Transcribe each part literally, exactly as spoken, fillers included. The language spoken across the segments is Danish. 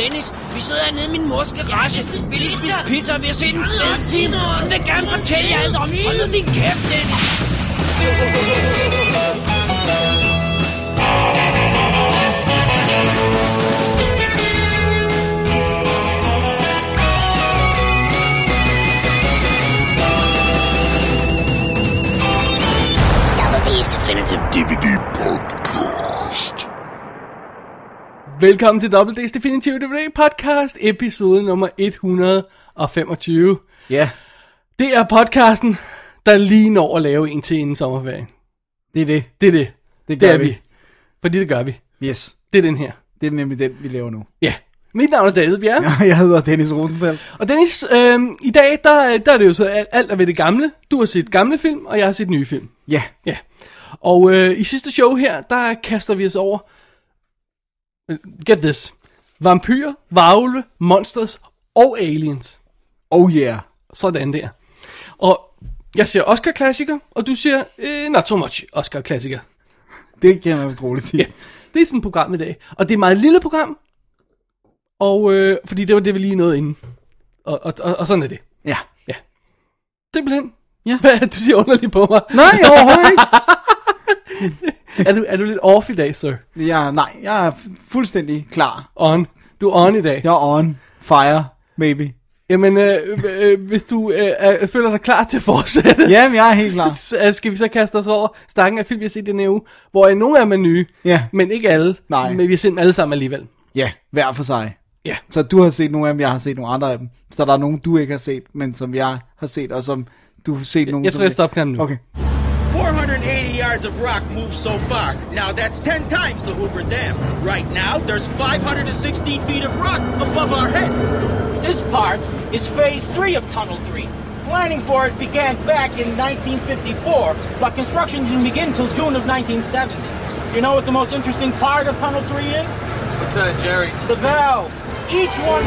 Dennis. Vi sidder hernede i min mors garage. Vi lige spise pizza, og vi har set en fed film. Hun vil gerne fortælle jer alt om. Hold nu din kæft, Dennis. Double D's Definitive D V D Podcast. Velkommen til Double D's Definitive D V D Podcast, episode nummer et hundrede femogtyve. Ja. Yeah. Det er podcasten, der lige når at lave en til inden sommerferien. Det er det. Det er det. Det gør det er vi. vi. Fordi det gør vi. Yes. Det er den her. Det er nemlig den, vi laver nu. Ja. Mit navn er David Bjerre. Ja, jeg hedder Dennis Rosenfeldt. Og Dennis, øh, i dag, der, der er det jo så alt, alt er ved det gamle. Du har set gamle film, og jeg har set nye film. Ja. Ja. Og øh, i sidste show her, der kaster vi os over, get this, vampyrer, varulve, monsters og aliens. Oh yeah. Sådan der. Og jeg siger Oscar-klassiker, og du siger eh, not so much Oscar-klassiker. Det kan man vist roligt sige. Ja, det er sådan et program i dag. Og det er et meget lille program, og øh, fordi det var det, vi lige nåede inden. Og, og, og, og sådan er det. Ja. Ja. Simpelthen. Ja. Hvad du siger underligt på mig? Nej, overhovedet ikke. er, du, er du lidt off i dag, sir? Ja, nej, jeg er fuldstændig klar. On. Du er on i dag. Jeg er on. Fire, maybe. Jamen, øh, øh, hvis du øh, øh, føler dig klar til at fortsætte, Jamen, jeg er helt klar. så skal vi så kaste os over stakken af film, vi har set denne uge, hvor nogle af dem er nye, Ja. men ikke alle. Nej. Men vi har set dem alle sammen alligevel. Ja, hver for sig. Ja. Så du har set nogle af dem, jeg har set nogle andre af dem. Så der er nogle, du ikke har set, men som jeg har set, og som du har set nogle... Jeg tror, jeg stopper knappen nu. Okay. four hundred eighty yards of rock moved so far. Now that's ten times the Hoover Dam. Right now, there's five hundred sixteen feet of rock above our heads. This part is phase three of Tunnel three. Planning for it began back in nineteen fifty-four, but construction didn't begin till June of nineteen seventy. You know what the most interesting part of Tunnel three is? What's that, Jerry? The valves. Each one...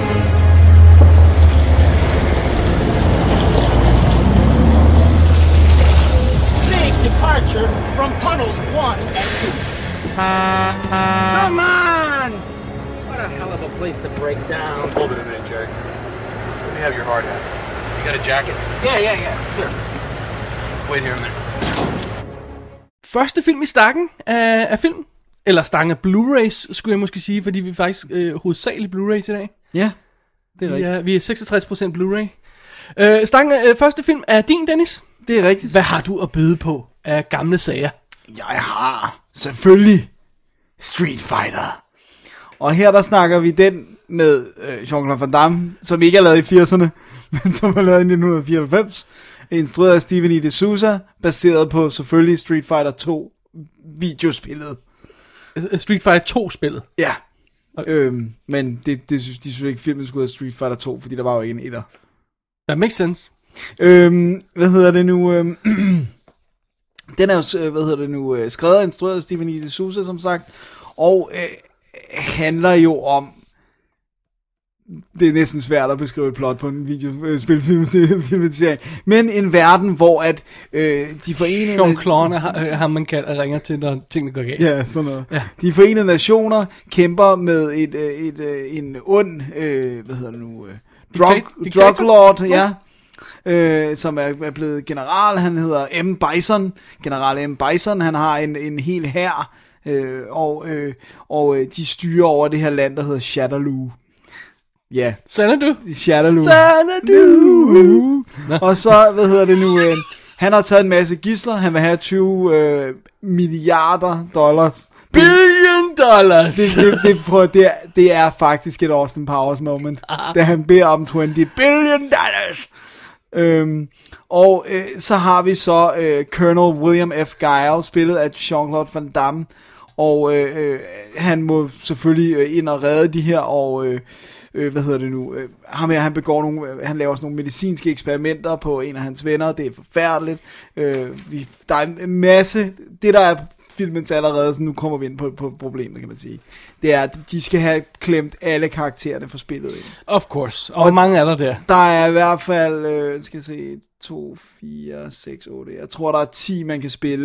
Big departure from tunnels one and two. Come on! What a hell of a place to break down. Hold it a minute, Jerry. Let me have your hard hat. You got a jacket? Yeah, yeah, yeah. Sure. Wait here a minute. Første film i stakken af, af film, eller stakken af Blu-rays, skulle jeg måske sige, fordi vi er faktisk øh, hovedsageligt Blu-rays i dag. Ja, det er Vi rigtigt. er, vi er seksogtres procent Blu-ray. Øh, stakken af øh, første film er din, Dennis. Det er rigtigt. Hvad har du at byde på af gamle sager? Jeg har selvfølgelig Street Fighter. Og her der snakker vi den med øh, Jean-Claude Van Damme, som ikke er lavet i firserne, men som er lavet i nitten fireoghalvfems. Instrueret af Steven E. D'Souza, baseret på selvfølgelig Street Fighter to videospillet. Street Fighter to-spillet. Ja. Okay. Øhm, men det, det synes, de synes ikke, filmen skulle hedde Street Fighter to, fordi der var jo ikke en etter. That makes sense. Øhm, hvad hedder det nu? Øhm, den er jo, hvad hedder det nu, øh, skrevet og instrueret af Steven E. D'Souza, som sagt, og øh, handler jo om, det er næsten svært at beskrive et plot på en videospilfilmatisering, men en verden, hvor at øh, de forenede... Jean-Claude har, har man kan ringer til, når tingene går galt. Ja, sådan noget. Ja. De forenede nationer kæmper med et, et, et, en ond, øh, hvad hedder det nu, øh, drug, Diktat- drug lord, ja, øh, som er, er blevet general. Han hedder M. Bison, general M. Bison. Han har en, en hel hær, øh, og, øh, og øh, de styrer over det her land, der hedder Shadaloo. Ja, Xanadu. Shadaloo. Xanadu. Og så, hvad hedder det nu, øh, han har taget en masse gidsler. Han vil have tyve øh, milliarder dollars. Billion dollars. Det, det, det, prøv, det, er, det er faktisk et Austin Powers moment, ah. da han beder om tyve billion dollars. Øhm, og øh, så har vi så øh, Colonel William F. Guile, spillet af Jean-Claude Van Damme. Og øh, øh, han må selvfølgelig øh, ind og redde de her, og øh, øh, hvad hedder det nu, øh, ham her, han begår nogle, øh, han laver sådan nogle medicinske eksperimenter på en af hans venner, det er forfærdeligt. Øh, vi, der er en masse, det der er filmens allerede, så nu kommer vi ind på, på problemet, kan man sige. Det er, at de skal have klemt alle karaktererne for spillet ind. Of course. Og hvor mange er der der? Der er i hvert fald, øh, skal jeg se, to, fire, seks, otte, jeg tror der er ti, man kan spille.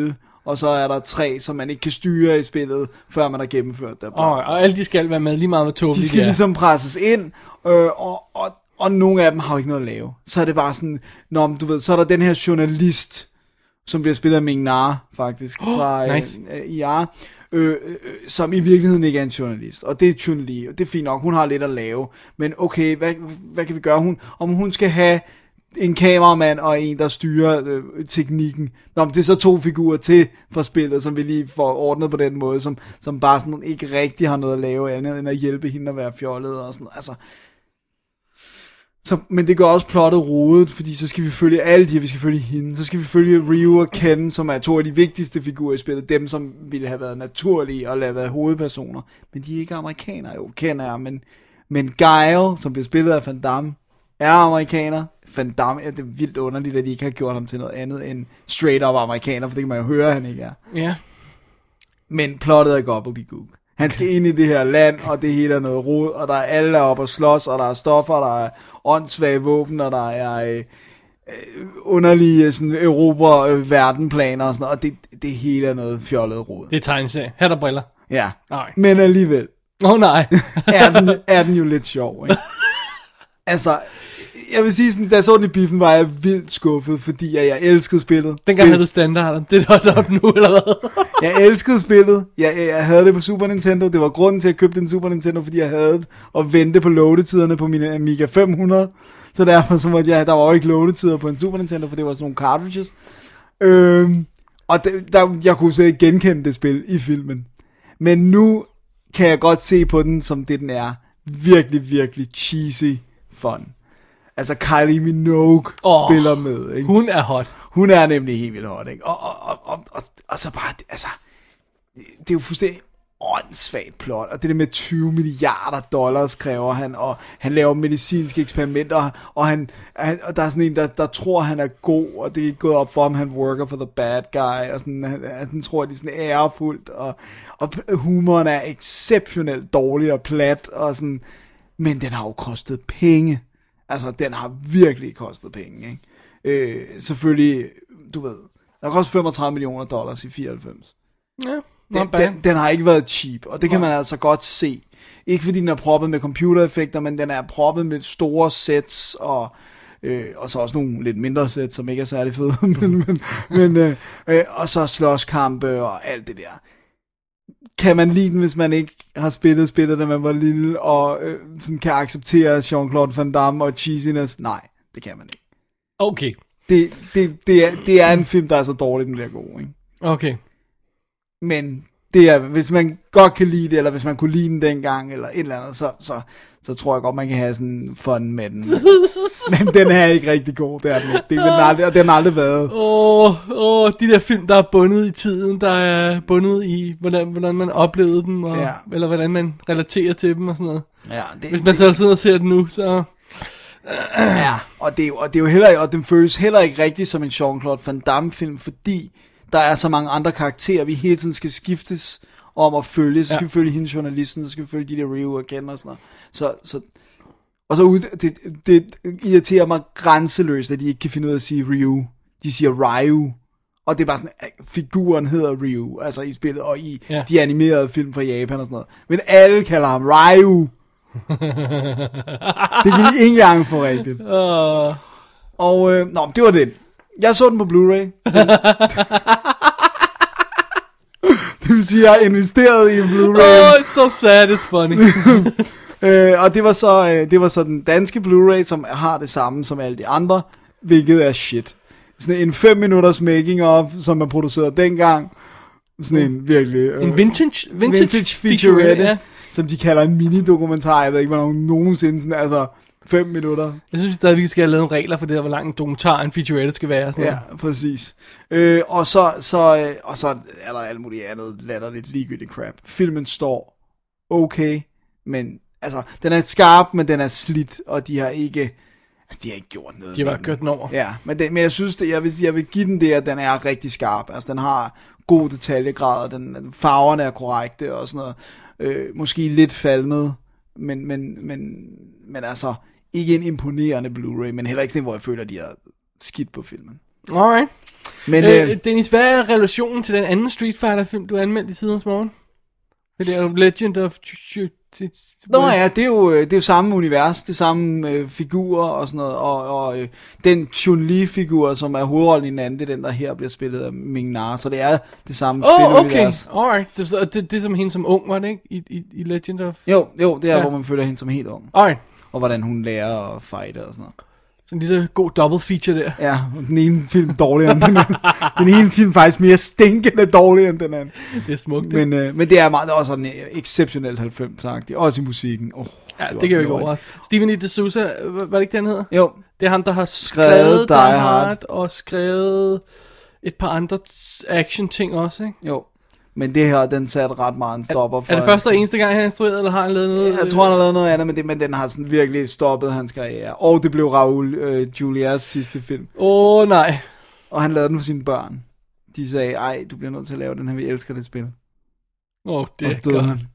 og så er der tre, som man ikke kan styre i spillet, før man har gennemført det. Og, og alle de skal være med, lige meget med tåbeligt. De skal ligesom presses ind, øh, og, og, og nogle af dem har jo ikke noget at lave. Så er det bare sådan, når du ved, så er der den her journalist, som bliver spillet af Ming-Na, faktisk, oh, fra nice. øh, I R, øh, øh, som i virkeligheden ikke er en journalist. Og det er Chun-Li, og det er fint nok, hun har lidt at lave. Men okay, hvad, hvad kan vi gøre? Hun, om hun skal have en kameramand og en, der styrer øh, teknikken. Nå, men det er så to figurer til for spillet, som vi lige får ordnet på den måde, som, som bare sådan ikke rigtig har noget at lave andet, end at hjælpe hende at være fjollet og sådan. Altså, så, men det gør også plottet rodet, fordi så skal vi følge alle de her, vi skal følge hende, så skal vi følge Ryu og Ken, som er to af de vigtigste figurer i spillet, dem som ville have været naturlige og have været hovedpersoner, men de er ikke amerikanere, jo, Ken er, men, men Guile, som bliver spillet af Van Damme, er amerikaner. Van Damme, ja, det er vildt underligt, at de ikke har gjort ham til noget andet end straight up amerikaner, for det kan man jo høre, at han ikke er. Ja. Men plottet er gobbledygook. Han skal ind i det her land, og det hele er noget rod, og der er alle op og slås, og der er stoffer, der er åndssvage våben, og der er øh, øh, underlige sådan, Europa-verdenplaner og sådan noget, og det, det hele er noget fjollet rod. Det er tegneserie. Her der briller. Ja, nej. Men alligevel. Åh oh, nej. er, den, er den jo lidt sjov, ikke? Altså, jeg vil sige sådan, da jeg så den i biffen, var jeg vildt skuffet, fordi jeg, jeg elskede spillet. Dengang havde du standarden. Det er der op nu, eller hvad? Jeg elskede spillet. Jeg, jeg, jeg havde det på Super Nintendo. Det var grunden til, at jeg købte en Super Nintendo, fordi jeg havde det, og vente på loadetiderne på mine Amiga fem hundrede. Så derfor så måtte jeg, der var jo ikke loadetider på en Super Nintendo, for det var sådan nogle cartridges. Øhm, og det, der, jeg kunne så genkende det spil i filmen. Men nu kan jeg godt se på den, som det den er. Virkelig, virkelig cheesy fun. Altså Kylie Minogue oh, spiller med, ikke? Hun er hot. Hun er nemlig helt vildt hot, ikke? Og, og, og, og, og, og så bare, altså, det er jo fuldstændig åndssvagt plot, og det der med tyve milliarder dollars kræver han, og han laver medicinske eksperimenter, og, han, han, og der er sådan en, der, der tror, han er god, og det er ikke gået op for ham, han worker for the bad guy, og sådan, han, han tror, det er sådan ærefuldt, og, og humoren er exceptionelt dårlig og plat, og sådan, men den har jo kostet penge. Altså, den har virkelig kostet penge, ikke? Øh, selvfølgelig, du ved, den har kostet femogtredive millioner dollars i fireoghalvfems. Ja, den, den, den har ikke været cheap, og det kan man altså godt se. Ikke fordi den er proppet med computereffekter, men den er proppet med store sets, og, øh, og så også nogle lidt mindre sets, som ikke er særlig fede, men, men, men, øh, øh, og så slåskampe og alt det der. Kan man lide den, hvis man ikke har spillet spillet, da man var lille, og øh, sådan kan acceptere Jean-Claude Van Damme og cheesiness? Nej, det kan man ikke. Okay. Det, det, det, er, det er en film, der er så dårlig, den bliver god, ikke? Okay. Men det er, hvis man godt kan lide det, eller hvis man kunne lide den dengang, eller et eller andet, så, så, så tror jeg godt, man kan have sådan fun med den. Men den er ikke rigtig god, det er den ikke. Det er den aldrig, og den har aldrig været. Åh, oh, oh, de der film, der er bundet i tiden, der er bundet i, hvordan, hvordan man oplevede dem, og, ja. Eller hvordan man relaterer til dem og sådan noget. Ja, det, hvis man så sidder og ser den nu, så... Ja, og det, er, og det er jo heller, og den føles heller ikke rigtig som en Jean-Claude Van Damme film, fordi der er så mange andre karakterer, vi hele tiden skal skiftes om at følge. Så skal ja. vi følge hende journalisten, så skal vi følge de der Ryu og Ken og sådan noget. Så, så, og så ud, det, det irriterer mig grænseløst, at de ikke kan finde ud af at sige Ryu. De siger Ryu. Og det er bare sådan, at figuren hedder Ryu, altså i spillet, og i ja. de animerede film fra Japan og sådan noget. Men alle kalder ham Ryu. Det kan de ikke engang få rigtigt. Uh. Og, øh, nå, det var det. Jeg så den på Blu-ray. Den... det vil sige, jeg har investeret i en Blu-ray. Oh, it's so sad, it's funny. øh, og det var, så, øh, det var så den danske Blu-ray, som har det samme som alle de andre, hvilket er shit. Sådan en fem minutters making of, som er produceret dengang. Sådan en virkelig... Øh, en vintage, vintage, vintage featurette, ja. Som de kalder en mini-dokumentar. Jeg ved ikke, hvornår nogensinde sådan, altså... Fem minutter. Jeg synes stadig, vi skal have lavet regler for det, hvor lang en dokumentar en featurette skal være. Sådan ja, noget. Præcis. Øh, og, så, så, øh, og så er der alt muligt andet latterligt ligegyldigt crap. Filmen står okay, men altså, den er skarp, men den er slidt, og de har ikke, altså, de har ikke gjort noget. De har bare kørt den over. Ja, men, det, men jeg synes, det, jeg, vil, jeg vil give den det, at den er rigtig skarp. Altså, den har god detaljegrad, den, farverne er korrekte og sådan noget. Øh, måske lidt falmet, men, men, men, men altså... Ikke en imponerende Blu-ray, men heller ikke sådan, hvor jeg føler, at de har skidt på filmen. Alright. Men, øh, øh, Dennis, hvad er relationen til den anden Street Fighter-film, du anmeldte i tidens morgen? Det der Legend of... Nå ja, det er jo, det er jo samme univers, det er samme øh, figurer og sådan noget, og, og øh, den Chun-Li-figur, som er hovedrollen i den anden, det er den, der her bliver spillet af Ming-Na, så det er det samme oh, spilunivers. okay, alright. Det, det, det, det er som hende som ung, var det ikke? I, i, i Legend of... Jo, jo, det er, ja. hvor man føler hende som helt ung. Alright. Og hvordan hun lærer at fighte og sådan noget. Sådan en lille god double feature der. Ja, den ene film dårligere end den anden. Den ene film faktisk mere stinkende dårligere end den anden. Det er smukt. Men, øh, men det er meget, det er også sådan exceptionelt halvfems-agtigt. Også i musikken. Oh, ja, det kan jo ikke overraske. Steven E. D'Souza, var det ikke det, han hedder? Jo. Det er ham, der har skrevet, skrevet Die, Die Hard, Hard og skrevet et par andre action-ting også, ikke? Jo. Men det her, den satte ret meget en stopper for... Er det første og eneste gang, han har instrueret, eller har han lavet noget? Jeg tror, han har lavet noget andet, men, det, men den har sådan virkelig stoppet hans karriere. Og det blev Raoul øh, Julias sidste film. Åh, oh, nej. Og han lavede den for sine børn. De sagde, ej, du bliver nødt til at lave den her, vi elsker det spil. Åh, oh, det og er stod han.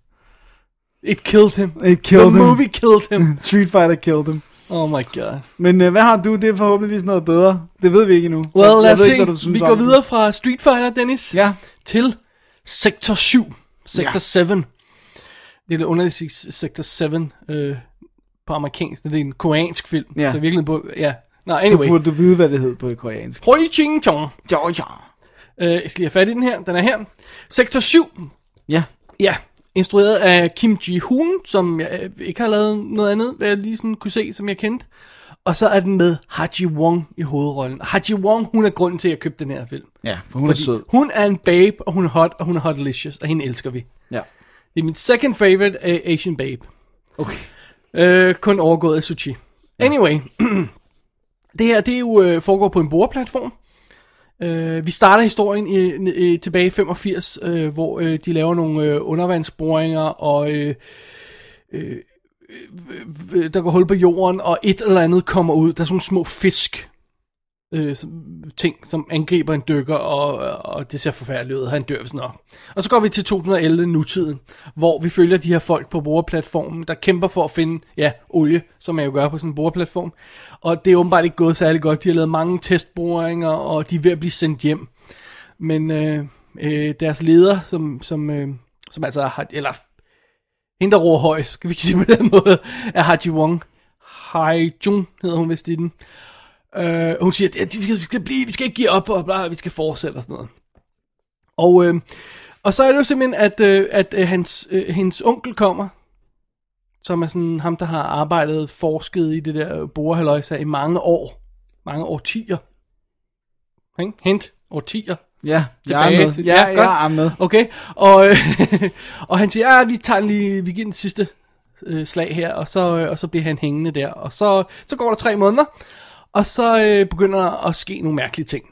It killed him. It killed The him. movie killed him. Street Fighter killed him. Oh my god. Men øh, hvad har du? Det er forhåbentlig noget bedre. Det ved vi ikke endnu. Well, jeg, lad os jeg se. ikke, vi går videre fra Street Fighter, Dennis. Ja. Til Sektor syv. Sektor ja. syv. Det er lidt underligt at sige Sektor syv øh, på amerikansk. Det er en koreansk film. Ja. Så virkelig på... Ja. Nå, anyway. Så burde du vide, hvad det hed på koreansk. Hoi ching chong. Ja, ja. Øh, jeg skal lige have fat i den her. Den er her. Sektor syv. Ja. Ja. Instrueret af Kim Ji-hoon, som jeg ikke har lavet noget andet, hvad jeg lige sådan kunne se, som jeg kendte. Og så er den med Ha Ji Won i hovedrollen. Ha Ji Won, hun er grunden til, at jeg købte den her film. Ja, for hun Fordi er sød. Hun er en babe, og hun er hot, og hun er hotlicious, og hende elsker vi. Ja. Det er min second favorite uh, Asian babe. Okay. Øh, kun overgået af Suchi. Ja. Anyway. Det her, det er jo uh, foregår på en boreplatform. Uh, vi starter historien i, i, tilbage i femogfirs, uh, hvor uh, de laver nogle uh, undervandsboringer, og uh, uh, uh, der går hul på jorden, og et eller andet kommer ud. Der er sådan nogle små fisk, uh, ting, som angriber en dykker, og, og det ser forfærdeligt ud. Han dør vist nok. Og så går vi til to tusind og elleve, nutiden, hvor vi følger de her folk på boreplatformen, der kæmper for at finde, ja, olie, som man jo gør på sådan en boreplatform. Og det er åbenbart ikke gået særlig godt. De har lavet mange testboringer, og de er ved at blive sendt hjem. Men øh, øh, deres leder, som, som, øh, som altså har, eller hende der roer højs, skal vi sige på den måde, er Ha Ji Won. Hai Jun hedder hun vist i den. Øh, hun siger, at vi skal, vi skal blive, vi skal ikke give op, og bla, vi skal fortsætte og sådan noget. Og, øh, og så er det jo simpelthen, at, øh, at øh, hans, øh, hendes onkel kommer, som er sådan ham, der har arbejdet, forsket i det der borehalløjse i mange år. Mange årtier. Hent, årtier. Ja, jeg er med. Til, ja, ja, jeg er med. Okay, og, øh, og han siger, ja, vi tager lige, vi giver den sidste øh, slag her, og så, øh, og så bliver han hængende der. Og så, så går der tre måneder, og så øh, begynder der at ske nogle mærkelige ting.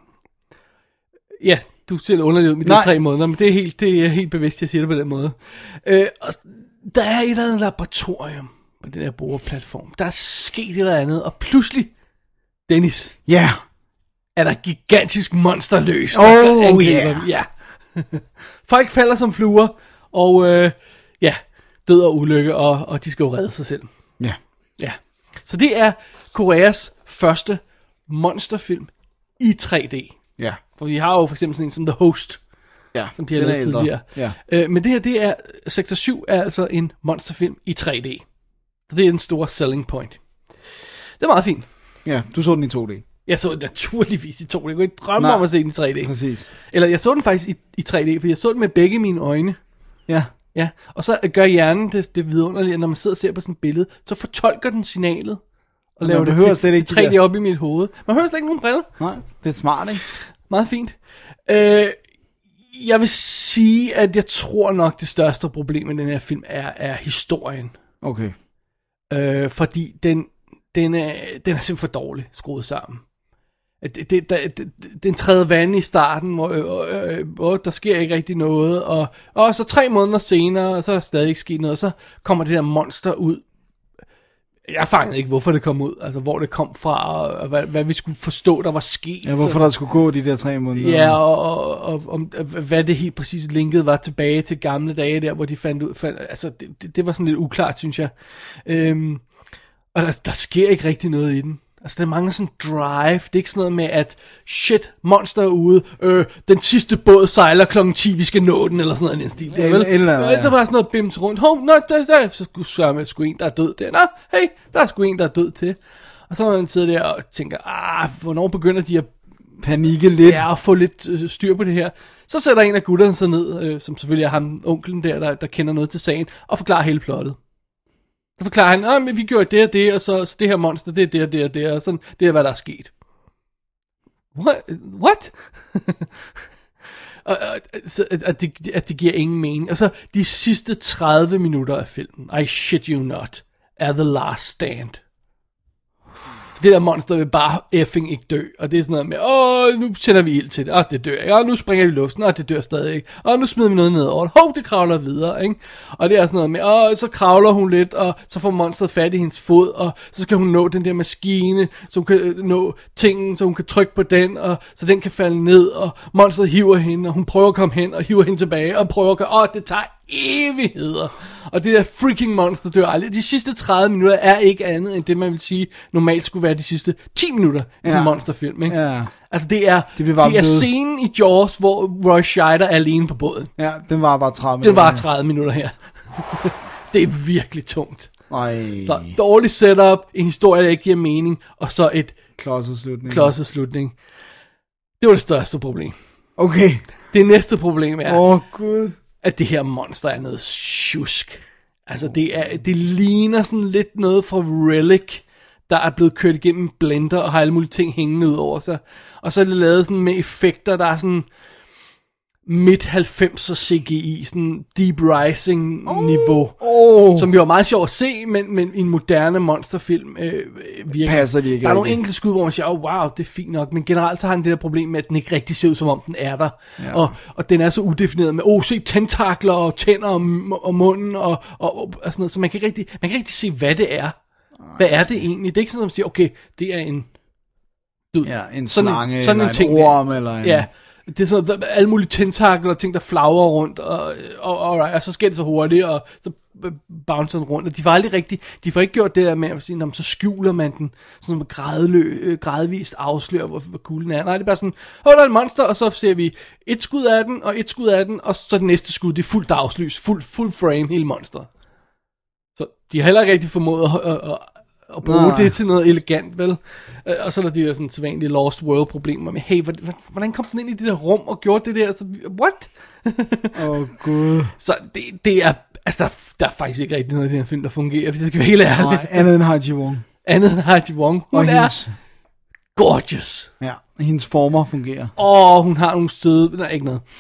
Ja, du ser det underligt ud med de tre måneder, men det er helt, det er helt bevidst, jeg siger det på den måde. Øh, og der er et eller andet laboratorium på den der boreplatform. Der er sket et eller andet, og pludselig, Dennis, ja, yeah. er der gigantisk monster løs. Oh yeah. Ja. Folk falder som fluer, og øh, ja, død og ulykke, og, og de skal jo redde sig selv. Ja. Yeah. Ja. Så det er Koreas første monsterfilm i tre D. Ja. Yeah. For vi har jo for eksempel sådan en som The Host, ja, som de har lavet tidligere. Ja. Øh, men det her, det er, Sektor syv er altså en monsterfilm i tre D. Så det er den store selling point. Det er meget fint. Ja, du så den i to D. Jeg så den naturligvis i to D. Jeg kunne ikke drømme Nej, om at se den i tre D. Præcis. Eller jeg så den faktisk i, i tre D, for jeg så den med begge mine øjne. Ja. Ja, og så gør hjernen det, det vidunderligt, når man sidder og ser på sådan et billede, så fortolker den signalet, og laver det til slet ikke tre D op i mit hoved. Man hører slet ikke nogen briller. Nej, det er smart, ikke? Meget fint. Øh, jeg vil sige, at jeg tror nok, det største problem med den her film er, er historien. Okay. Øh, fordi den, den, er, den er simpelthen for dårlig skruet sammen. Det, det, det, det, den træder vand i starten, hvor, øh, øh, hvor der sker ikke rigtig noget, og, og så tre måneder senere, og så er der stadig ikke sket noget, og så kommer det der monster ud. Jeg fangede ikke, hvorfor det kom ud, altså hvor det kom fra, og hvad, hvad vi skulle forstå, der var sket. Ja, hvorfor så, der skulle gå de der tre måneder. Ja, og, og, og, og hvad det helt præcis linket var tilbage til gamle dage der, hvor de fandt ud, fandt, altså det, det, det var sådan lidt uklart, synes jeg. Øhm, og der, der sker ikke rigtig noget i den. Altså, der mangler sådan drive. Det er ikke sådan noget med, at shit, monster er ude. Øh, den sidste båd sejler klokken ti, vi skal nå den, eller sådan noget i den stil. Det er vel, eller, ja. Der er bare sådan noget bims rundt. Hov, nå, der, der, så sørger man sgu en, der er død der. Nå, hey, der er sgu en, der er død til. Og så er man sidder der og tænker, ah, hvornår begynder de at panikke lidt. Ja, og få lidt øh, styr på det her. Så sætter en af gutterne sig ned, øh, som selvfølgelig er ham, onklen der, der, der kender noget til sagen, og forklarer hele plottet. Så forklarer han, at vi gjorde det og det, og så, så det her monster, det er det og det og det, og sådan, det er, hvad der er sket. What? What? og, og, så, at, det, at det giver ingen mening. Og så de sidste tredive minutter af filmen, I shit you not, er The Last Stand. Det der monster vil bare effing ikke dø. Og det er sådan noget med, åh, nu sender vi ild til det. Åh, det dør ikke. Åh, nu springer vi i luften. Åh, det dør stadig ikke. Åh, nu smider vi noget ned over det. Hov, det kravler videre, ikke? Og det er sådan noget med, åh, så kravler hun lidt, og så får monsteret fat i hendes fod, og så skal hun nå den der maskine, så hun kan nå tingen, så hun kan trykke på den, og så den kan falde ned, og monsteret hiver hende, og hun prøver at komme hen, og hiver hende tilbage, og prøver at komme, åh, det tager evigheder. Og det der freaking monster dør aldrig. De sidste tredive minutter er ikke andet end det, man vil sige, normalt skulle være de sidste ti minutter i ja. en monsterfilm, ikke? Ja. Altså det er, det, det er scenen i Jaws, hvor Roy Scheider er alene på båden. Ja, den var bare tredive minutter. Den var tredive minutter her. Det er virkelig tungt. Ej. Så dårlig setup, en historie, der ikke giver mening, og så et klodseslutning. klodseslutning. Det var det største problem. Okay. Det næste problem er, åh oh, gud, at det her monster er noget sjusk. Altså det, er, det ligner sådan lidt noget fra Relic, der er blevet kørt igennem blender og har alle mulige ting hængende ud over sig. Og så er det lavet sådan med effekter, der er sådan midt halvfemser C G I, sådan Deep Rising niveau, oh, oh. som jo er meget sjovt at se, men, men i en moderne monsterfilm øh, virker. Passer de ikke. Der er nogle enkelte skud, hvor man siger, oh, wow, det er fint nok, men generelt så har den det der problem med, at den ikke rigtig ser ud, som om den er der. Ja. Og, og den er så udefineret med, oh, se tentakler og tænder og, og munden og, og, og, og sådan noget, så man kan ikke rigtig, man kan ikke rigtig se, hvad det er. Hvad er det egentlig? Det er ikke sådan, at man siger, okay, det er en du, ja, en slange, sådan eller en, en orm, eller en... Ja, det er sådan noget, alle mulige tentakler og ting, der flagrer rundt, og, og, og, og så sker det så hurtigt, og så bouncer den rundt, og de får aldrig rigtig, de får ikke gjort det der med at sige, så skjuler man den, sådan med gradlø, gradvist afslører, hvor, hvor cool den er. Nej, det er bare sådan, åh, der er en monster, og så ser vi et skud af den, og et skud af den, og så det næste skud, det er fuldt dagslys, fuld, fuld frame, hele monster. Så de har heller ikke rigtig formået at, at, at og bruge Nej. det til noget elegant, vel? Og så er der de der sådan sædvanlige Lost World-problemer med, hey, hvordan kom den ind i det der rum og gjorde det der? Så, what? Åh, oh, gud. Så det, det er, altså der, der er faktisk ikke rigtig noget i den her film, der fungerer, hvis jeg skal være helt ærlig. Nej, andet end Haji Wong. Andet end Haji Wong. Hun og er hendes, gorgeous. Ja, hendes former fungerer. Åh, hun har nogle støde, nej, ikke noget.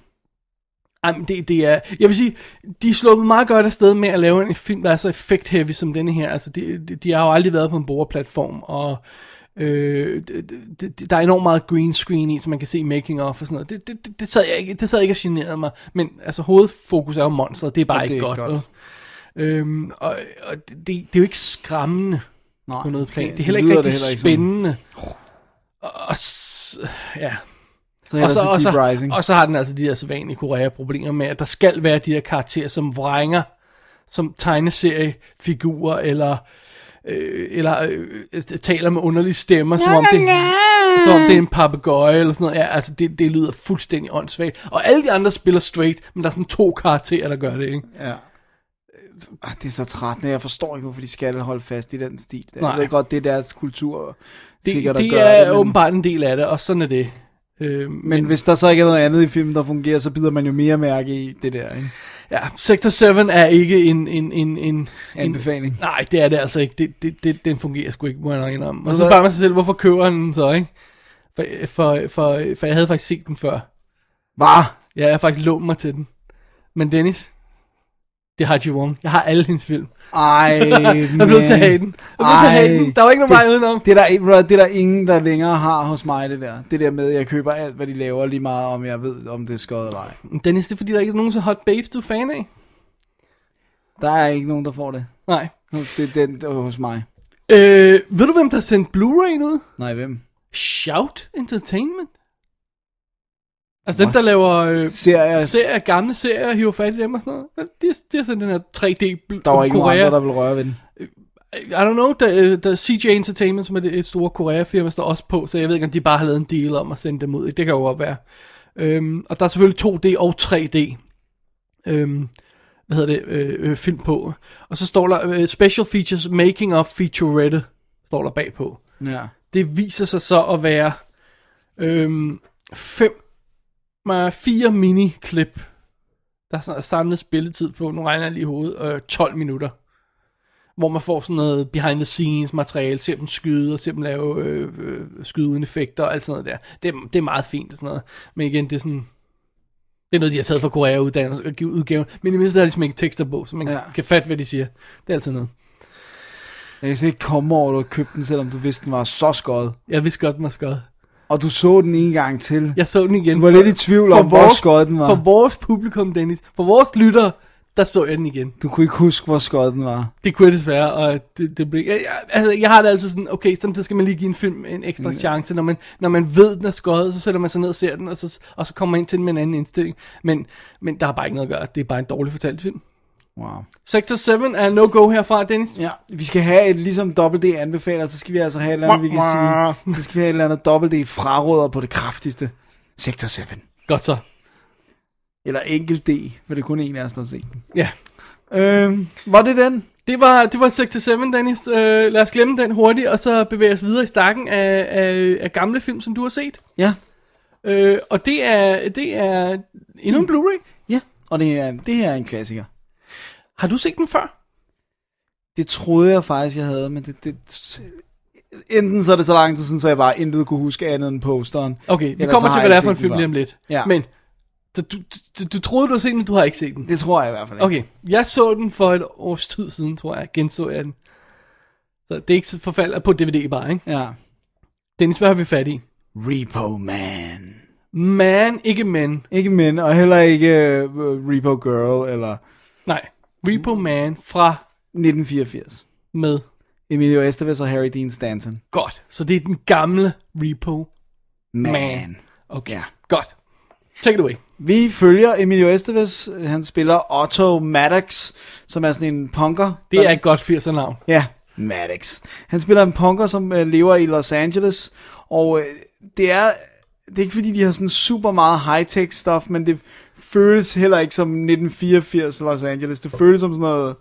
Jamen, det, det er, jeg vil sige, de er sluppet meget godt afsted med at lave en film, der er så effekt-heavy som denne her. Altså, de, de, de har jo aldrig været på en boreplatform, og øh, det, det, der er enormt meget green screen i, som man kan se making of og sådan noget. Det, det, det, det, sad jeg ikke, det sad ikke og generede mig, men altså, hovedfokus er jo monsteret, det er bare ja, det ikke er godt. godt. Øhm, og og det, det, det er jo ikke skræmmende Nej, på noget plan. Det, det er heller det ikke rigtig heller ikke spændende. Og, og ja... Så og, så, og, så, og og så har den altså de der sædvanlige Korea-problemer med, at der skal være de her karakterer, som vrænger, som tegneseriefigurer, eller, øh, eller øh, taler med underlige stemmer, som om, det, som om det er en papegøje, eller sådan noget. Ja, altså det, det lyder fuldstændig åndssvagt. Og alle de andre spiller straight, men der er sådan to karakterer, der gør det, ikke? Ja. Det er så trættende. Jeg forstår ikke, hvorfor de skal holde fast i den stil. Jeg Nej. ved godt, det er deres kultur, det, sikkert, det der gør er det, men... åbenbart en del af det, og sådan er det. Øh, men, men hvis der så ikke er noget andet i filmen, der fungerer, så bider man jo mere mærke i det der, ikke? Ja, Sector syv er ikke en... en, en, en anbefaling. En, nej, det er det altså ikke. Det, det, det, den fungerer sgu ikke, må jeg nok indrømme. Og så spørger man sig selv, hvorfor køber den så, ikke? For, for, for, for jeg havde faktisk set den før. Hvad? Ja, jeg har faktisk lånt mig til den. Men Dennis, det er Haji Wong. Jeg har alle hendes film. Ej, jeg er blevet til at have den. Jeg er blevet til at have den. Der var ikke nogen vej udenom. Det er, der, det er der ingen, der længere har hos mig, det der. Det der med, at jeg køber alt, hvad de laver, lige meget om jeg ved, om det er skød eller ej. Dennis, det er fordi, der ikke er nogen så hot babes, du er fan af. Der er ikke nogen, der får det. Nej. Det er den, der er hos mig. Øh, ved du, hvem der har sendt Blu-ray ud? Nej, hvem? Shout Entertainment. Altså dem, der laver øh, serier. serier, gamle serier, hiver fat i dem og sådan noget. De, de har sendt den her tre D Der var ikke nogen andre, der ville røre ved den. I don't know, der, der C J Entertainment, som er det et store Korea-firma, står også på, så jeg ved ikke, om de bare har lavet en deal om at sende dem ud. Det kan jo godt være. Øhm, og der er selvfølgelig to D og tre D. Øhm, hvad hedder det? Øh, øh, film på. Og så står der øh, Special Features Making of Featurette, står der bagpå. Ja. Det viser sig så at være øhm, fem, fire mini-klip. Der er samlet spilletid på, nu regner jeg lige i hovedet, øh, tolv minutter. Hvor man får sådan noget behind the scenes materiale, ser dem skyde, og ser dem lave øh, øh, skyde uden effekter og alt sådan noget der. Det, det er meget fint og sådan noget. Men igen, det er sådan, det er noget, de har taget fra Korea-udgaven. Men i mindste er der ligesom ikke tekster på, så man ja. kan fatte, hvad de siger. Det er altid noget. Jeg kan slet ikke komme over, at du har købt den, selvom du vidste, den var så skød. Jeg vidste godt, den var skød. Og du så den en gang til. Jeg så den igen. Du var lidt i tvivl om, hvor skød den var. For vores publikum, Dennis, for vores lyttere, der så jeg den igen. Du kunne ikke huske, hvor skød den var. Det kunne jeg desværre, og det, det blev... Jeg, altså, jeg har det altid sådan, okay, så skal man lige give en film en ekstra mm. chance. Når man, når man ved, den er skød, så sætter man sig ned og ser den, og så, og så kommer man ind til den med en anden indstilling. Men, men der har bare ikke noget at gøre. Det er bare en dårlig fortalt film. Wow. Sector syv er no-go herfra, Dennis. Ja, vi skal have et, ligesom Double D anbefaler, så skal vi altså have et eller andet, vi kan sige. Så skal vi have et eller andet Double D fraråder på det kraftigste. Sector syv. Godt så. Eller enkelt D, for det er kun en af os, der har set den. Ja. Øhm, var det den? Det var, det var Sector syv, Dennis. Øh, lad os glemme den hurtigt, og så bevæge os videre i stakken af, af, af gamle film, som du har set. Ja. Øh, og det er, det er endnu en Blu-ray. Ja, og det er, det er en klassiker. Har du set den før? Det troede jeg faktisk, jeg havde, men det, det, enten så er det så lang tid siden, så jeg bare intet kunne huske andet end posteren. Okay, vi Ellers kommer til, hvad det er for en film bare. lige om lidt. Ja. Men, så du, du, du troede, du havde set den, du har ikke set den? Det tror jeg i hvert fald ikke. Okay, jeg så den for et års tid siden, tror jeg. Genså jeg den. Så det er ikke så forfaldet på D V D bare, ikke? Ja. Dennis, hvad har vi fat i? Repo Man. Man, ikke men. Ikke men, og heller ikke uh, Repo Girl, eller... Nej, Repo Man fra... nitten fireogfirs. Med... Emilio Estevez og Harry Dean Stanton. Godt, så det er den gamle Repo Man. Man. Okay, ja. Godt. Take it away. Vi følger Emilio Estevez. Han spiller Otto Maddox, som er sådan en punker. Det er et godt firser navn. Ja, Maddox. Han spiller en punker, som uh, lever i Los Angeles. Og uh, det er... Det er ikke fordi, de har sådan super meget high-tech stuff, men det føles heller ikke som nitten fireogfirs Los Angeles. Det føles som sådan noget...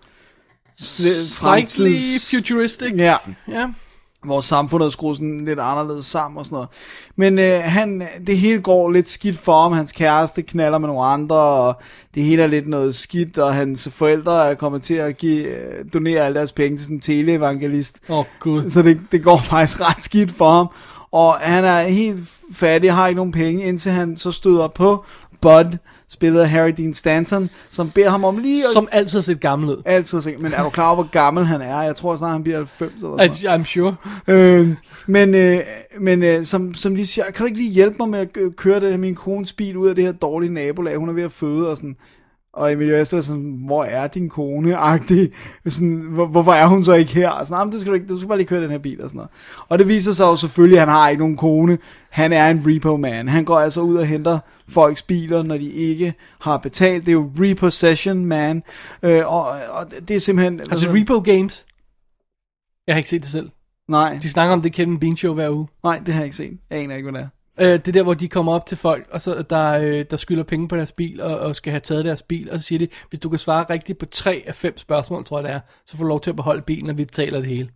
Slightly futuristic. Ja. Ja. Hvor samfundet er skruet sådan lidt anderledes sammen og sådan noget. Men øh, han, det hele går lidt skidt for ham. Hans kæreste knaller med nogle andre, og det hele er lidt noget skidt, og hans forældre er kommet til at give, øh, donere alle deres penge til sådan en teleevangelist. Åh, oh, gud. Så det, det går faktisk ret skidt for ham. Og han er helt fattig, har ikke nogen penge, indtil han så støder på Bud, spillet af Harry Dean Stanton, som beder ham om lige at... Som altid har set gammel ud. Altid set, men er du klar over, hvor gammel han er? Jeg tror snart, han bliver halvfems eller sådan noget. I'm sure. Øh, men øh, men øh, som, som lige siger, kan du ikke lige hjælpe mig med at køre det, min kones bil ud af det her dårlige nabolag? Hun er ved at føde og sådan... Og Emilio Estevez sådan, hvor er din kone-agtig? Sådan, hvor, hvorfor er hun så ikke her? Og sådan, du skal, du, ikke, du skal bare lige køre den her bil og sådan noget. Og det viser sig jo selvfølgelig, at han har ikke nogen kone. Han er en repo man. Han går altså ud og henter folks biler, når de ikke har betalt. Det er jo repossession man. Øh, og, og det er simpelthen... Altså, altså Repo Games? Jeg har ikke set det selv. Nej. De snakker om det Kevin Bean Show hver uge. Nej, det har jeg ikke set. Jeg aner ikke, hvad det er. Øh, det er der, hvor de kommer op til folk, og så der, øh, der skylder penge på deres bil, og, og skal have taget deres bil, og så siger de, hvis du kan svare rigtigt på tre af fem spørgsmål, tror jeg det er, så får du lov til at beholde bilen, og vi betaler det hele.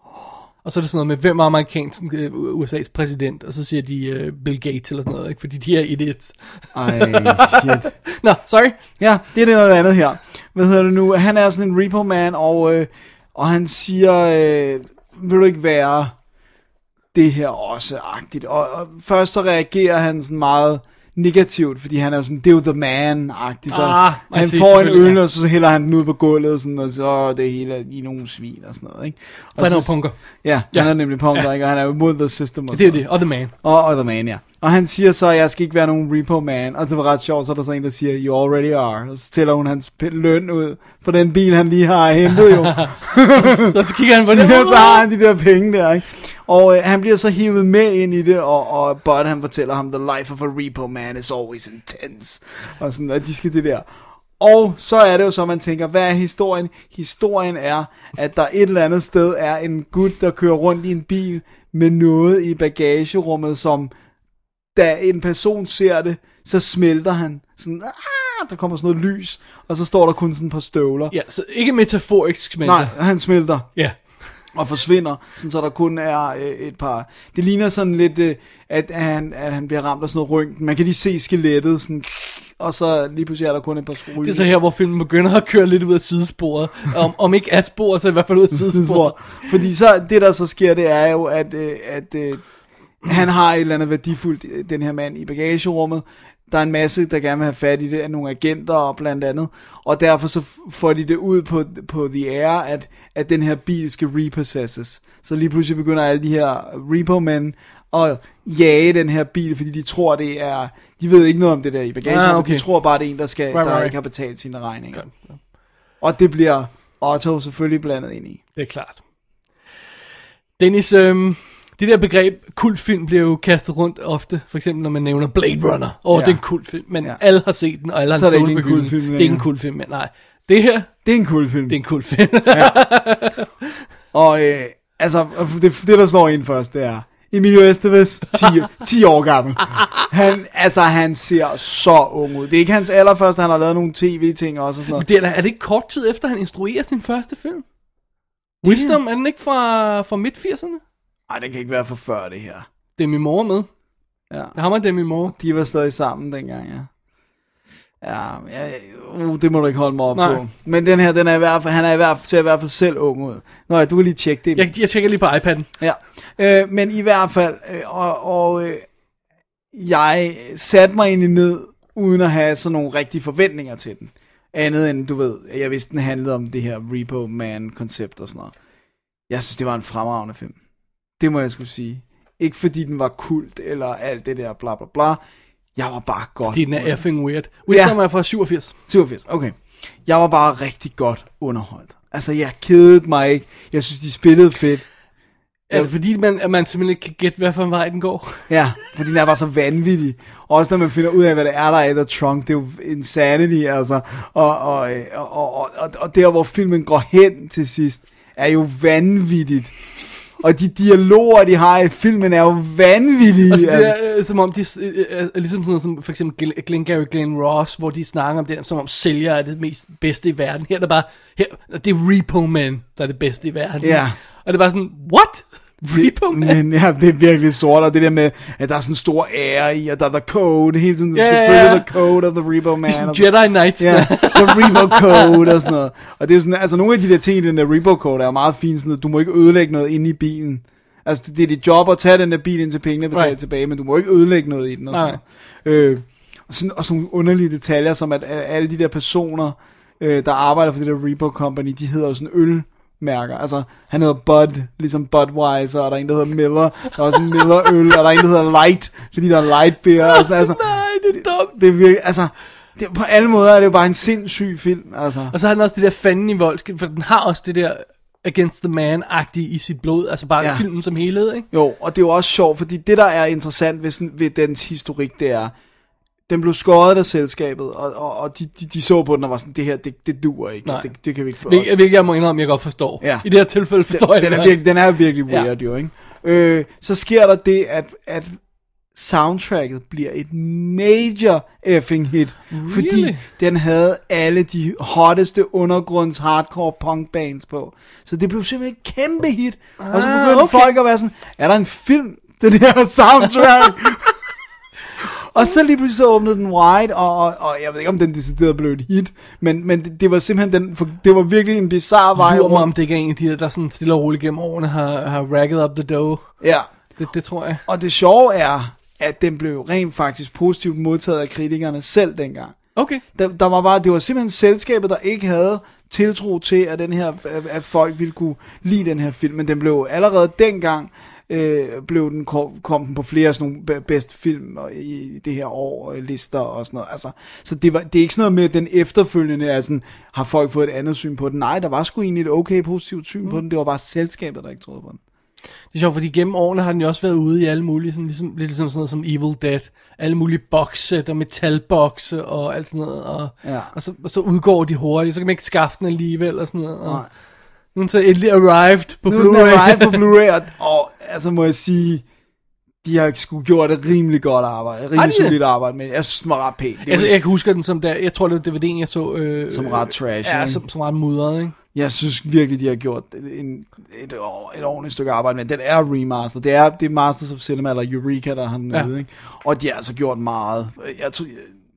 Og så er det sådan noget med, hvem er amerikansk øh, U S A's præsident, og så siger de øh, Bill Gates eller sådan noget, ikke? Fordi de er idiots. Ej, shit. Nå, sorry. Ja, det er det noget andet her. Hvad hedder det nu? Han er sådan en repo man, og, øh, og han siger, øh, vil du ikke være... det her også-agtigt. Og, og først så reagerer han sådan meget negativt, fordi han er sådan, det er jo the man-agtigt. Så ah, han får en øl, og så hælder han den ud på gulvet, sådan, og så det hele i nogle svin og sådan noget. Ikke? Og han er så, jo punker. Ja, ja, han er nemlig punker, ja. Ikke? Og han er jo mod the system. Og det er det, og the man. Og, og the man, ja. Og han siger så, at jeg skal ikke være nogen repo man. Og det var ret sjovt, så er der så en, der siger, you already are. Og så tæller hun hans løn ud for den bil, han lige har hentet jo. så, så kigger han på det. Ja, så har han de der penge der, ikke? Og øh, han bliver så hivet med ind i det, og, og Bud han fortæller ham, the life of a repo man is always intense. Og sådan, og de skal det der. Og så er det jo så, man tænker, hvad er historien? Historien er, at der et eller andet sted er en gut, der kører rundt i en bil med noget i bagagerummet, som da en person ser det, så smelter han. Sådan, ah, der kommer sådan noget lys, og så står der kun sådan et par støvler. Ja, så ikke metaforisk smelter. Nej, han smelter. Ja. Og forsvinder, sådan så der kun er øh, et par... Det ligner sådan lidt, øh, at, han, at han bliver ramt af sådan noget røntgen. Man kan lige se skelettet, sådan... Og så lige pludselig er der kun et par skruer. Det er så her, hvor filmen begynder at køre lidt ud af sidesporet. Om, om ikke af sporet, så i hvert fald ud af sidesporet. Fordi så, det der så sker, det er jo, at, øh, at øh, han har et eller andet værdifuldt, den her mand, i bagagerummet. Der er en masse, der gerne vil have fat i det, af nogle agenter og blandt andet. Og derfor så får de det ud på, på the air, at, at den her bil skal repossesses. Så lige pludselig begynder alle de her repo-mænd at jage den her bil, fordi de tror, det er... De ved ikke noget om det der i bagagerummet. Ah, okay. De tror bare, det er en, der, skal, right, der right. ikke har betalt sine regninger. Okay. Ja. Og det bliver Otto selvfølgelig blandet ind i. Det er klart. Dennis... Øhm Det der begreb kultfilm bliver jo kastet rundt ofte, for eksempel når man nævner Blade Runner. Åh, oh, ja. Det er en kultfilm, men ja. Alle har set den, og alle har så en stående på hylden. Det er ikke en kultfilm, men nej. Det her... Det er en kultfilm. Det er en kultfilm. Ja. Og øh, altså, det, det der står ind først, det er... Emilio Estevez, ti år gammel. Han, altså, han ser så ung ud. Det er ikke hans allerførste, han har lavet nogle tv-ting også og sådan noget. Men det er, er det ikke kort tid efter, han instruerer sin første film? Det Wisdom, er den ikke fra, fra midt-firserne? Ej, det kan ikke være for før det her. Demi Moore med. Ja. Der har man Demi Moore. De var stadig sammen dengang, ja. Ja, ja uh, det må du ikke holde mig op Nej. på. Men den her, den er i hvert fald, han er i hvert fald, ser i hvert fald selv ung ud. Nå ja, du kan lige tjekke det. Jeg, jeg tjekker lige på iPad'en. Ja, øh, men i hvert fald, øh, og, og øh, jeg satte mig egentlig ned, uden at have sådan nogle rigtige forventninger til den. Andet end, du ved, jeg vidste, den handlede om det her Repo Man-koncept og sådan noget. Jeg synes, det var en fremragende film. Det må jeg skulle sige. Ikke fordi den var kult, eller alt det der bla bla bla. Jeg var bare godt. Den er effing weird. Wisdom ja. er fra syvogfirs. syvogfirs, okay. Jeg var bare rigtig godt underholdt. Altså, jeg kedede mig ikke. Jeg synes, de spillede fedt. Er det fordi, man, at man simpelthen ikke kan gætte, hvad for en vej den går? Ja, fordi den er bare så vanvittig. Også når man finder ud af, hvad det er, der er i The Trunk. Det er jo insanity, altså. Og, og, og, og, og, og der, hvor filmen går hen til sidst, er jo vanvittigt. Og de dialoger, de har i filmen, er jo vanvittige. Altså, det er, øh, som om de, øh, ligesom sådan noget, som for eksempel Glengarry Glen Ross, hvor de snakker om det, som om sælger er det mest bedste i verden. Her er der bare, her, det er Repo Man, der er det bedste i verden. Ja. Og det er bare sådan, what? Repo Man? Men ja, det er virkelig sort, og det der med, at der er sådan en stor ære i, og der er the code, hele tiden, du yeah, skal følge the code of the Repo Man. Ligesom Jedi Knights. Ja, the Repo Code og sådan noget. Og det er jo sådan, altså nogle af de der ting i den der Repo Code er jo meget fint, sådan, at du må ikke ødelægge noget inde i bilen. Altså, det er dit job at tage den der bil, indtil pengene betale right. tilbage, men du må ikke ødelægge noget i den. Og sådan, øh, og sådan, og sådan nogle underlige detaljer, som at, at alle de der personer, øh, der arbejder for det der Repo Company, de hedder jo sådan ølmærker. Altså, han hedder Bud, ligesom Budweiser, og der er en, der hedder Miller. Der er også en Miller-øl, og der er en, der hedder Light, fordi der er Light Beer. Og sådan, altså, nej, det er dumt. Det, det er virkelig, altså... Det, på alle måder er det jo bare en sindssyg film, altså. Og så har den også det der fanden i voldsk, for den har også det der Against the Man-agtige i sit blod, altså bare ja. filmen som helhed, ikke? Jo, og det er jo også sjovt, fordi det der er interessant ved, sådan, ved dens historik, det er, den blev skåret af selskabet, og, og, og de, de, de så på den og var sådan, det her, det, det duer ikke, det, det kan vi ikke. Hvilket jeg må indrømme, jeg godt forstår. Ja. I det her tilfælde forstår den, jeg den er virkelig, den er virkelig weird, ja. jo, ikke? Øh, så sker der det, at, at soundtracket bliver et major effing hit, really? Fordi den havde alle de hotteste undergrunds hardcore punk bands på. Så det blev simpelthen et kæmpe hit. Ah, og så begyndte okay. folk at være sådan, er der en film til det her soundtrack? Og så lige pludselig så åbnede den wide, og, og, og jeg ved ikke om den decideret blev et hit, men, men det, det var simpelthen den, for det var virkelig en bizarre vej. Lurer mig om det ikke er en af de der, der sådan stille og roligt gennem årene har, har racket up the dough. Ja. Det, det tror jeg. Og det sjove er, at den blev rent faktisk positivt modtaget af kritikerne selv dengang. Okay. Der, der var bare, det var simpelthen selskabet, der ikke havde tiltro til, at, den her, at folk ville kunne lide den her film, men den blev allerede dengang, øh, blev den, kom, kom den på flere sådan nogle bedste film i det her år, lister og sådan noget. Altså, så det, var, det er ikke sådan noget med, at den efterfølgende er sådan, har folk fået et andet syn på den. Nej, der var sgu egentlig et okay positivt syn mm. på den, det var bare selskabet, der ikke troede på den. er sjovt, fordi gennem årene har den jo også været ude i alle mulige, sådan, ligesom, lidt ligesom sådan noget som Evil Dead, alle mulige boxsæt og metalbokse og alt sådan noget, og, ja. og, så, og så udgår de hurtigt, så kan man ikke skaffe den alligevel og sådan noget. Og nu er den så endelig arrived på nu Blu-ray. Nu er den arrived på Blu-ray, og, og altså må jeg sige, de har sgu gjort et rimelig godt arbejde, rimelig solidt arbejde med. Jeg synes, den var ret pæn. Altså, jeg kan huske den som der, jeg tror det var D V D'en, jeg så. Øh, som ret trash. Ja, som, som ret mudret, ikke? Jeg synes virkelig, de har gjort en, et, et ordentligt stykke arbejde med. Den er remaster. Det er, det er Masters of Cinema, eller Eureka, der har den ja. ude, ikke? Og de har altså gjort meget. Jeg tror,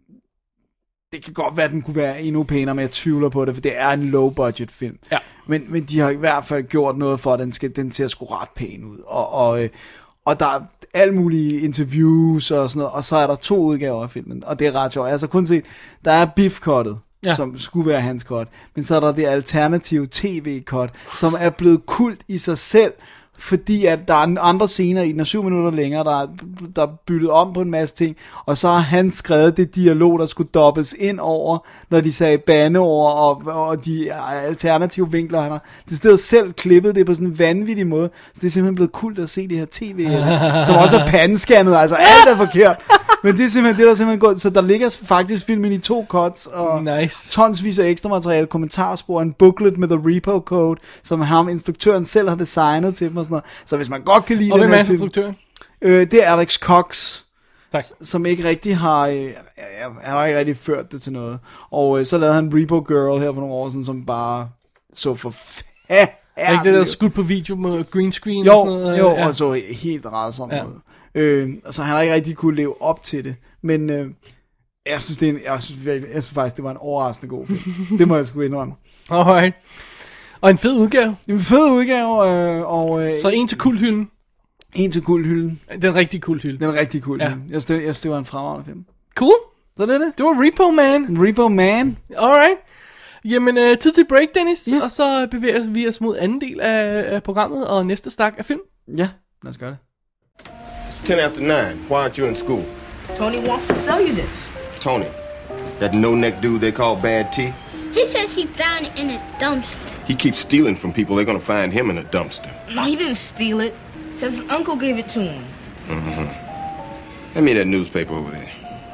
det kan godt være, at den kunne være endnu pænere, men jeg tvivler på det, for det er en low-budget film. Ja. Men, men de har i hvert fald gjort noget for, at den, skal, den ser sgu ret pæn ud. Og, og, og der er alle mulige interviews og sådan noget, og så er der to udgaver af filmen, og det er ret sjovt. Altså kun set, der er beef-cuttet, ja. som skulle være hans cut, men så er der det alternative tv-cut, som er blevet kult i sig selv, fordi at der er andre scener i den, er syv minutter længere, der er, der er byttet om på en masse ting, og så har han skrevet det dialog, der skulle dobbes ind over, når de sagde bandeord, og, og de alternative vinkler, han har det stedet selv klippet det på sådan en vanvittig måde, så det er simpelthen blevet kult at se det her tv, som også er pandescannet, altså alt er forkert, men det er simpelthen det, der er simpelthen gået, så der ligger faktisk filmen i to cuts, og nice. tonsvis af ekstra materiale, kommentarspor, en booklet med the repo code, som ham, instruktøren selv har designet til dem, og sådan noget. Så hvis man godt kan lide og den her film, øh, det er Alex Cox, tak. som ikke rigtig har, øh, han har ikke rigtig ført det til noget. Og øh, så lavede han Repo Girl her for nogle år siden, som bare så forfærdeligt. Er ikke det der skudt på video med green screen jo, og sådan noget? Jo, ja. og så helt rædsomt ja. ud. Øh, så han har ikke rigtig kunne leve op til det. Men øh, jeg synes, det er en, jeg, synes, jeg, jeg synes faktisk, det var en overraskende god film. Det må jeg sgu indrømme. Alright. Og en fed udgave. En fed udgave. Øh, og, øh, så en til kulthylden. En til kulthylden. Den rigtige kulthylde. Den rigtige kulthylde. Ja. Jeg synes, jeg synes, det var en fremragende film. Cool. Så det er det. Det var Repo Man. Repo Man. Alright. Jamen, øh, tid til break, Dennis. Ja. Og så bevæger vi os mod anden del af, af programmet og næste stak af film. Ja, lad os gøre det. ten after nine. Why aren't you in school? Tony wants to sell you this. Tony, that no-neck dude they call Bad T? He says he found it in a dumpster. He keeps stealing from people. They're gonna find him in a dumpster. No, he didn't steal it. Says his uncle gave it to him. Mm-hmm. Hand me that newspaper over there.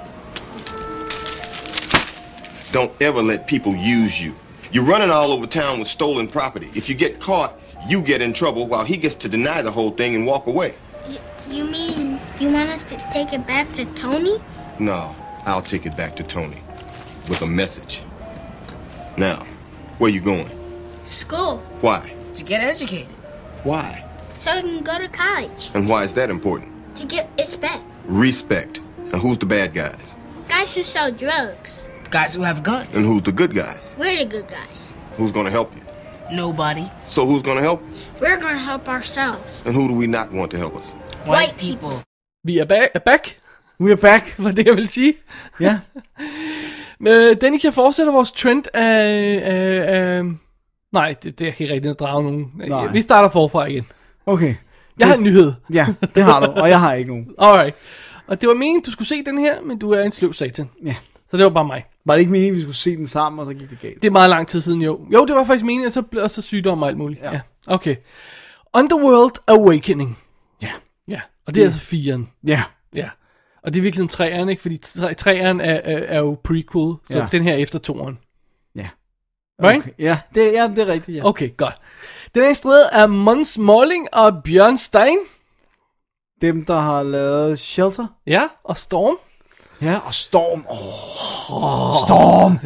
Don't ever let people use you. You're running all over town with stolen property. If you get caught, you get in trouble while he gets to deny the whole thing and walk away. Y- you mean you want us to take it back to Tony? No, I'll take it back to Tony with a message. Now, where you going? School. Why? To get educated. Why? So I can go to college. And why is that important? To get respect. Respect. Now who's the bad guys? Guys who sell drugs. Guys who have guns. And who's the good guys? We're the good guys. Who's gonna help you? Nobody. So who's gonna help? We're gonna help ourselves. And who do we not want to help us? White people. Vi er back. Er back. We are back. Var det, jeg vil sige. Ja. Men Dennis, jeg fortsætter vores trend af... af, af nej, det, det er ikke rigtig at drage nogen. Nej. Vi starter forfra igen. Okay. Jeg har en nyhed. Ja, det har du, og jeg har ikke nogen. Alright. Og det var meningen, du skulle se den her, men du er en sløv satan. Ja. Så det var bare mig. Var det ikke meningen, vi skulle se den sammen, og så gik det galt? Det er meget lang tid siden, jo. Jo, det var faktisk meningen, og så blev så sygdom og alt muligt. Ja. ja. Okay. Underworld Awakening. Ja. Ja, og det er altså firen. Ja. Ja. Og det er virkelig en træeren, ikke? Fordi træeren er, er, er jo prequel, så Ja. den her efter toeren. Ja. Right? Okay. Ja, det, ja, det er rigtigt, ja. Okay, godt. Den er instrueret af Mons Morling og Bjørn Stein. Dem, der har lavet Shelter. Ja, og Storm. Ja, og Storm. Oh. Storm.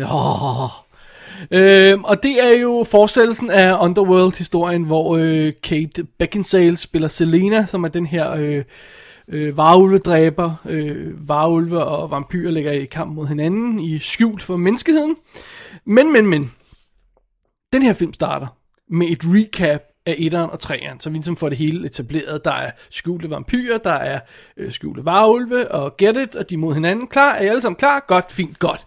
Ja. Øhm, og det er jo fortsættelsen af Underworld-historien, hvor øh, Kate Beckinsale spiller Selena, som er den her øh, øh, varulvedræber. Øh, varulve og vampyrer ligger i kamp mod hinanden i skjult for menneskeheden. Men, men, men. Den her film starter med et recap af etteren og treeren, så vi ligesom får det hele etableret. Der er skjulte vampyrer, der er øh, skjulte varulve og get it, og de er mod hinanden. Klar? Er I alle sammen klar? Godt, fint, godt.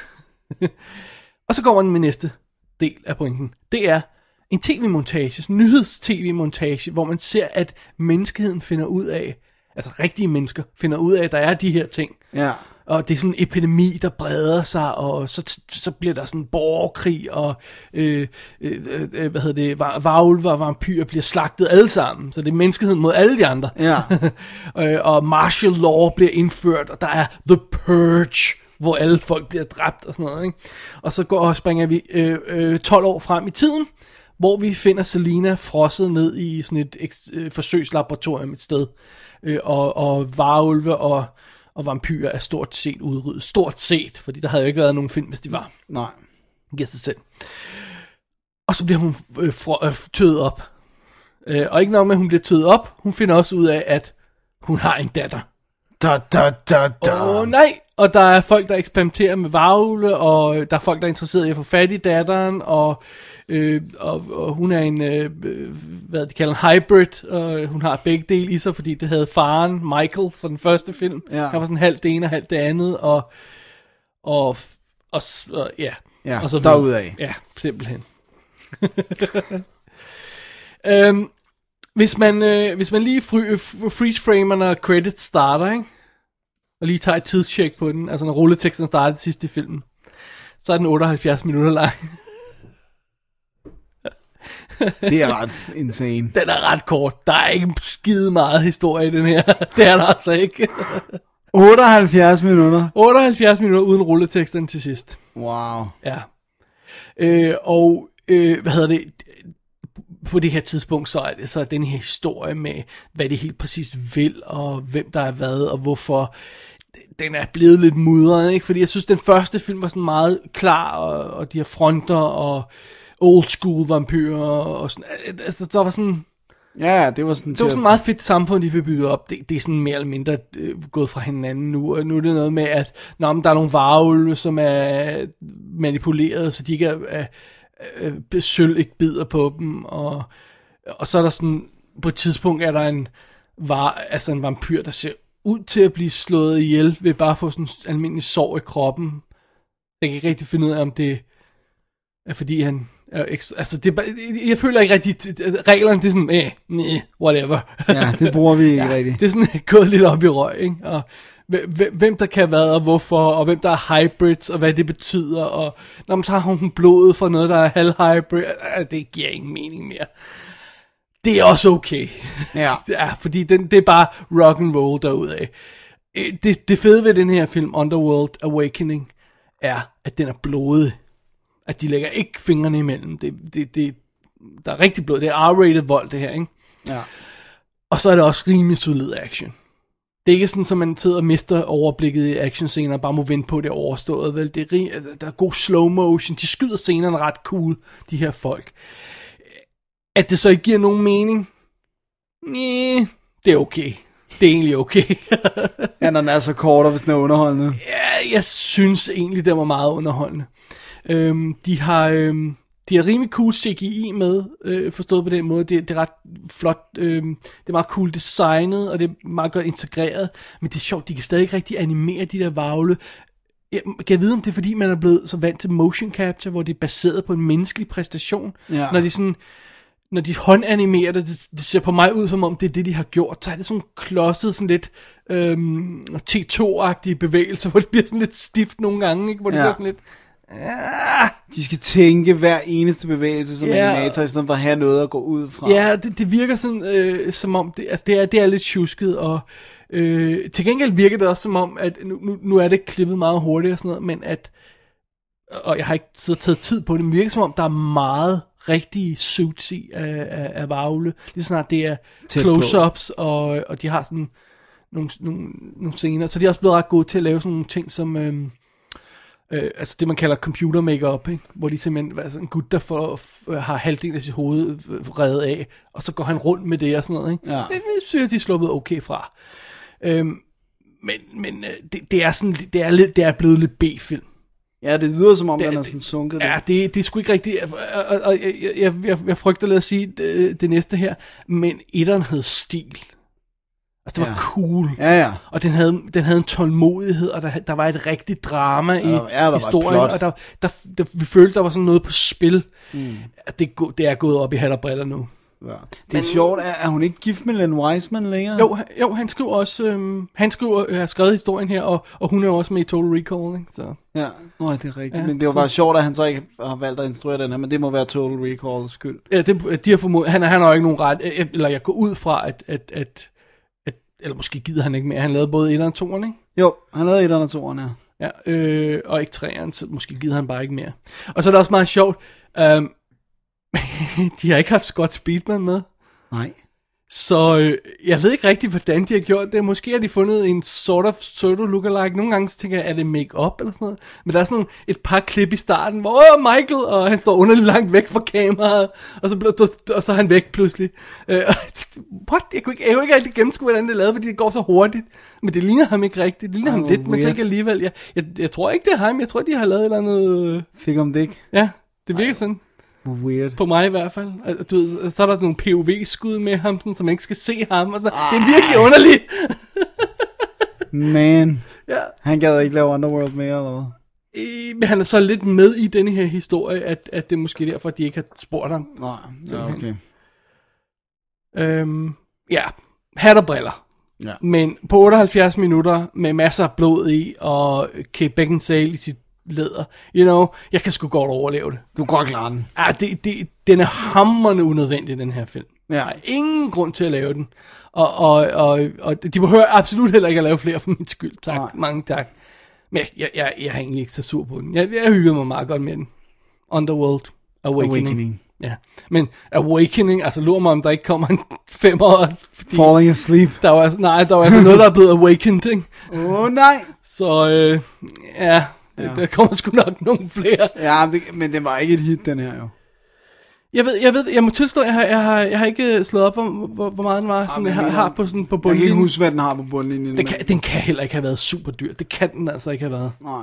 Og så kommer den med næste del af pointen. Det er en tv-montage, en nyheds-tv-montage, hvor man ser, at menneskeheden finder ud af, altså rigtige mennesker, finder ud af, at der er de her ting. Ja. Og det er sådan en epidemi, der breder sig, og så, så bliver der sådan en borgerkrig, og øh, øh, øh, hvad hedder det, varulver og vampyrer bliver slagtet alle sammen. Så det er menneskeheden mod alle de andre. Ja. Og martial law bliver indført, og der er The Purge, hvor alle folk bliver dræbt og sådan noget. Ikke? Og så går og springer vi øh, øh, tolv år frem i tiden, hvor vi finder Selina frosset ned i sådan et øh, forsøgslaboratorium et sted. Øh, og, og varulve og Og vampyrer er stort set udryddet. Stort set, fordi der havde jo ikke været nogen film, hvis de var. Nej. Giver sig selv. Og så bliver hun øh, fra, øh, tøet op. Øh, og ikke nok med, at hun bliver tøet op. Hun finder også ud af, at hun har en datter. Da, da, da, da. Åh oh, nej! Og der er folk, der eksperimenterer med varulve, og der er folk, der er interesseret i at få fat i datteren, og, øh, og, og hun er en, øh, hvad de kalder en hybrid, og hun har begge dele i sig, fordi det havde faren, Michael, for den første film. Ja. Han var sådan halvt det ene og halvt det andet, og, og, og, og ja. Ja, og så derudad. Ja, simpelthen. øhm, hvis, man, øh, hvis man lige freeze-framer, når credits starter, ikke? Og lige tager et tidscheck på den, altså når rulleteksten starter sidst i filmen, så er den otteoghalvfjerds minutter lang. Det er ret insane. Den er ret kort. Der er ikke skide meget historie i den her. Det er der altså ikke. otteoghalvfjerds minutter? otteoghalvfjerds minutter uden rulleteksten til sidst. Wow. Ja. Øh, og, øh, hvad hedder det... På det her tidspunkt, så er det så den her historie med, hvad det helt præcis vil, og hvem der er hvad, og hvorfor den er blevet lidt mudret, ikke? Fordi jeg synes, den første film var sådan meget klar, og, og de her fronter, og old school vampyrer, og sådan, altså, der var sådan... Ja, det var sådan... Det var sådan meget fedt samfund, de fik bygget op. Det, det er sådan mere eller mindre øh, gået fra hinanden nu, og nu er det noget med, at når der er nogle varulve, som er manipuleret, så de ikke er... er Øh, sølv ikke bider på dem, og, og så er der sådan, på et tidspunkt er der en, var, altså en vampyr, der ser ud til at blive slået ihjel, ved bare at få sådan en almindelig sår i kroppen. Jeg kan ikke rigtig finde ud af, om det er fordi han er ekstra, altså det er bare, jeg føler ikke rigtig, reglerne det er sådan, eh, nee, whatever. Ja, det bruger vi ikke ja, rigtig. Det er sådan gået lidt op i røg, ikke? Og hvem der kan hvad og hvorfor, og hvem der er hybrids, og hvad det betyder, og når man tager hun blodet fra noget, der er halv-hybrid, det giver ingen mening mere. Det er også okay. Ja. Ja, fordi den, det er bare rock and roll derudaf. Det, det fede ved den her film, Underworld Awakening, er, at den er blodig. At de lægger ikke fingrene imellem. Det, det, det, der er rigtig blod. Det er R-rated vold, det her, ikke? Ja. Og så er det også rimelig solid action. Det er ikke sådan, at man sidder og mister overblikket i actionscener og bare må vente på, det er overstået. Vel? Det er rig, altså, der er god slow motion. De skyder scenerne ret cool, de her folk. At det så ikke giver nogen mening? Næh, det er okay. Det er egentlig okay. Ja, når den er så kort, og hvis den er underholdende. Ja, jeg synes egentlig, det var meget underholdende. Øhm, de har... Øhm, De har rimelig cool C G I med, øh, forstået på den måde. Det, det er ret flot, øh, det er meget cool designet, og det er meget godt integreret. Men det er sjovt, de kan stadig ikke rigtig animere de der varvle. Jeg kan vide, om det er fordi, man er blevet så vant til motion capture, hvor det er baseret på en menneskelig præstation. Ja. Når de sådan, når de håndanimerer det, det, det ser på mig ud, som om det er det, de har gjort. Så er det sådan klodset, sådan lidt øhm, T to-agtige bevægelser, hvor det bliver sådan lidt stift nogle gange, ikke? Hvor det ja. ser sådan lidt... Ah. De skal tænke hver eneste bevægelse som ja. animator, i stedet for at have noget at gå ud fra. Ja, det, det virker sådan, øh, som om, det, altså det er, det er lidt tjusket, og øh, til gengæld virker det også som om, at nu, nu, nu er det klippet meget hurtigt og sådan noget, men at, og jeg har ikke siddet taget tid på det, men det virker som om, der er meget rigtige suits i af, af, af varvle, lige snart det er close-ups, og, og de har sådan nogle, nogle, nogle scener, så de er også blevet ret gode til at lave sådan nogle ting, som... Øh, Øh, altså det man kalder computer make-up, ikke? Hvor de simpelthen, altså en gut der får, f- har halvdelen af sit hoved reddet af, og så går han rundt med det og sådan noget, ikke? Ja. Det, det synes jeg, de er sluppet okay fra. Øhm, men men det, det er sådan, det er lidt, det er blevet lidt B-film. Ja, det lyder som om, det, den er sådan sunket. Ja, det, det er sgu ikke rigtigt, og, og, og jeg, jeg, jeg, jeg frygter lidt at sige det, det næste her, men etteren hed stil. Altså, det var ja. cool. Ja, ja. Og den havde, den havde en tålmodighed, og der, der var et rigtigt drama i ja, der historien. Og der, der, der, vi følte, der var sådan noget på spil. Mm. Det, det er gået op i hat og briller nu. Ja. Det er men, sjovt, er, er hun ikke gift med Len Wiseman længere? Jo, jo han skriver også, øhm, han skriver, øh, har skrevet historien her, og, og hun er også med i Total Recall, ikke? Så. Ja, nå, det er rigtigt, ja, men det var så. bare sjovt, at han så ikke har valgt at instruere den her, men det må være Total Recall skyld. Ja, det, de har formodet, han, han har jo ikke nogen ret, eller jeg går ud fra, at, at, at, at eller måske gider han ikke mere, han lavede både etteren og toeren, ikke? Jo, han lavede etteren og toeren, ja. Ja, øh, og ikke treeren, så måske gider han bare ikke mere. Og så er det også meget sjovt, øhm, de har ikke haft Scott Speedman med. Nej. Så øh, jeg ved ikke rigtig, hvordan de har gjort det. Måske har de fundet en sort of pseudo lookalike. Nogle gange så tænker jeg, er det make-up eller sådan noget? Men der er sådan et par klip i starten, hvor åh, Michael, og han står underligt langt væk fra kameraet, og så, og så er han væk pludselig. Øh, what? Jeg kunne ikke, jeg kunne ikke rigtig gennemskue, hvordan det er lavet, fordi det går så hurtigt. Men det ligner ham ikke rigtigt. Det ligner oh, ham lidt, men tænker alligevel, jeg, jeg, jeg tror ikke, det er ham. Jeg tror, de har lavet et eller andet... Fik om det ikke? Ja, det virker Ej. sådan. Weird. På mig i hvert fald. Du ved, så er der nogle P O V-skud med ham, sådan, så man ikke skal se ham. Og sådan. Det er virkelig underligt. Man. Ja. Han gad ikke lave Underworld mere, eller hvad? Øh, men han er så lidt med i denne her historie, at, at det er måske derfor, at de ikke har spurgt ham. Nej, ja, okay. Øhm, ja, hat og briller. Ja. Men på otteoghalvfjerds minutter, med masser af blod i, og Kate Beckinsale i sit læder, you know, jeg kan sgu godt overleve det. Du kan godt klare den. Ja, det, det, den er hamrende unødvendig, den her film. Ja. Der er ingen grund til at lave den. Og, og, og, og de behøver absolut heller ikke at lave flere for min skyld. Tak, Nej. Mange tak. Men jeg, jeg, jeg, jeg er egentlig ikke så sur på den. Jeg, jeg hyggede mig meget godt med den. Underworld Awakening. Awakening. Ja, men Awakening, altså lurer mig, om der ikke kommer en femmer. Falling asleep. Der var altså, nej, der var altså noget, der er blevet awakened, ikke? Åh, oh, nej. Så, øh, ja, det, ja, der kommer sgu nok nogle flere. Ja, det, men det var ikke et hit, den her jo. Jeg ved, jeg ved, jeg må tilstå, jeg har, jeg har, jeg har ikke slået op, hvor, hvor, hvor meget den var, sådan, jeg har, har på sådan på bundlinjen. Jeg kan ikke huske, hvad den har på bundlinjen. Den kan, den kan heller ikke have været super dyr. Det kan den altså ikke have været. Nej.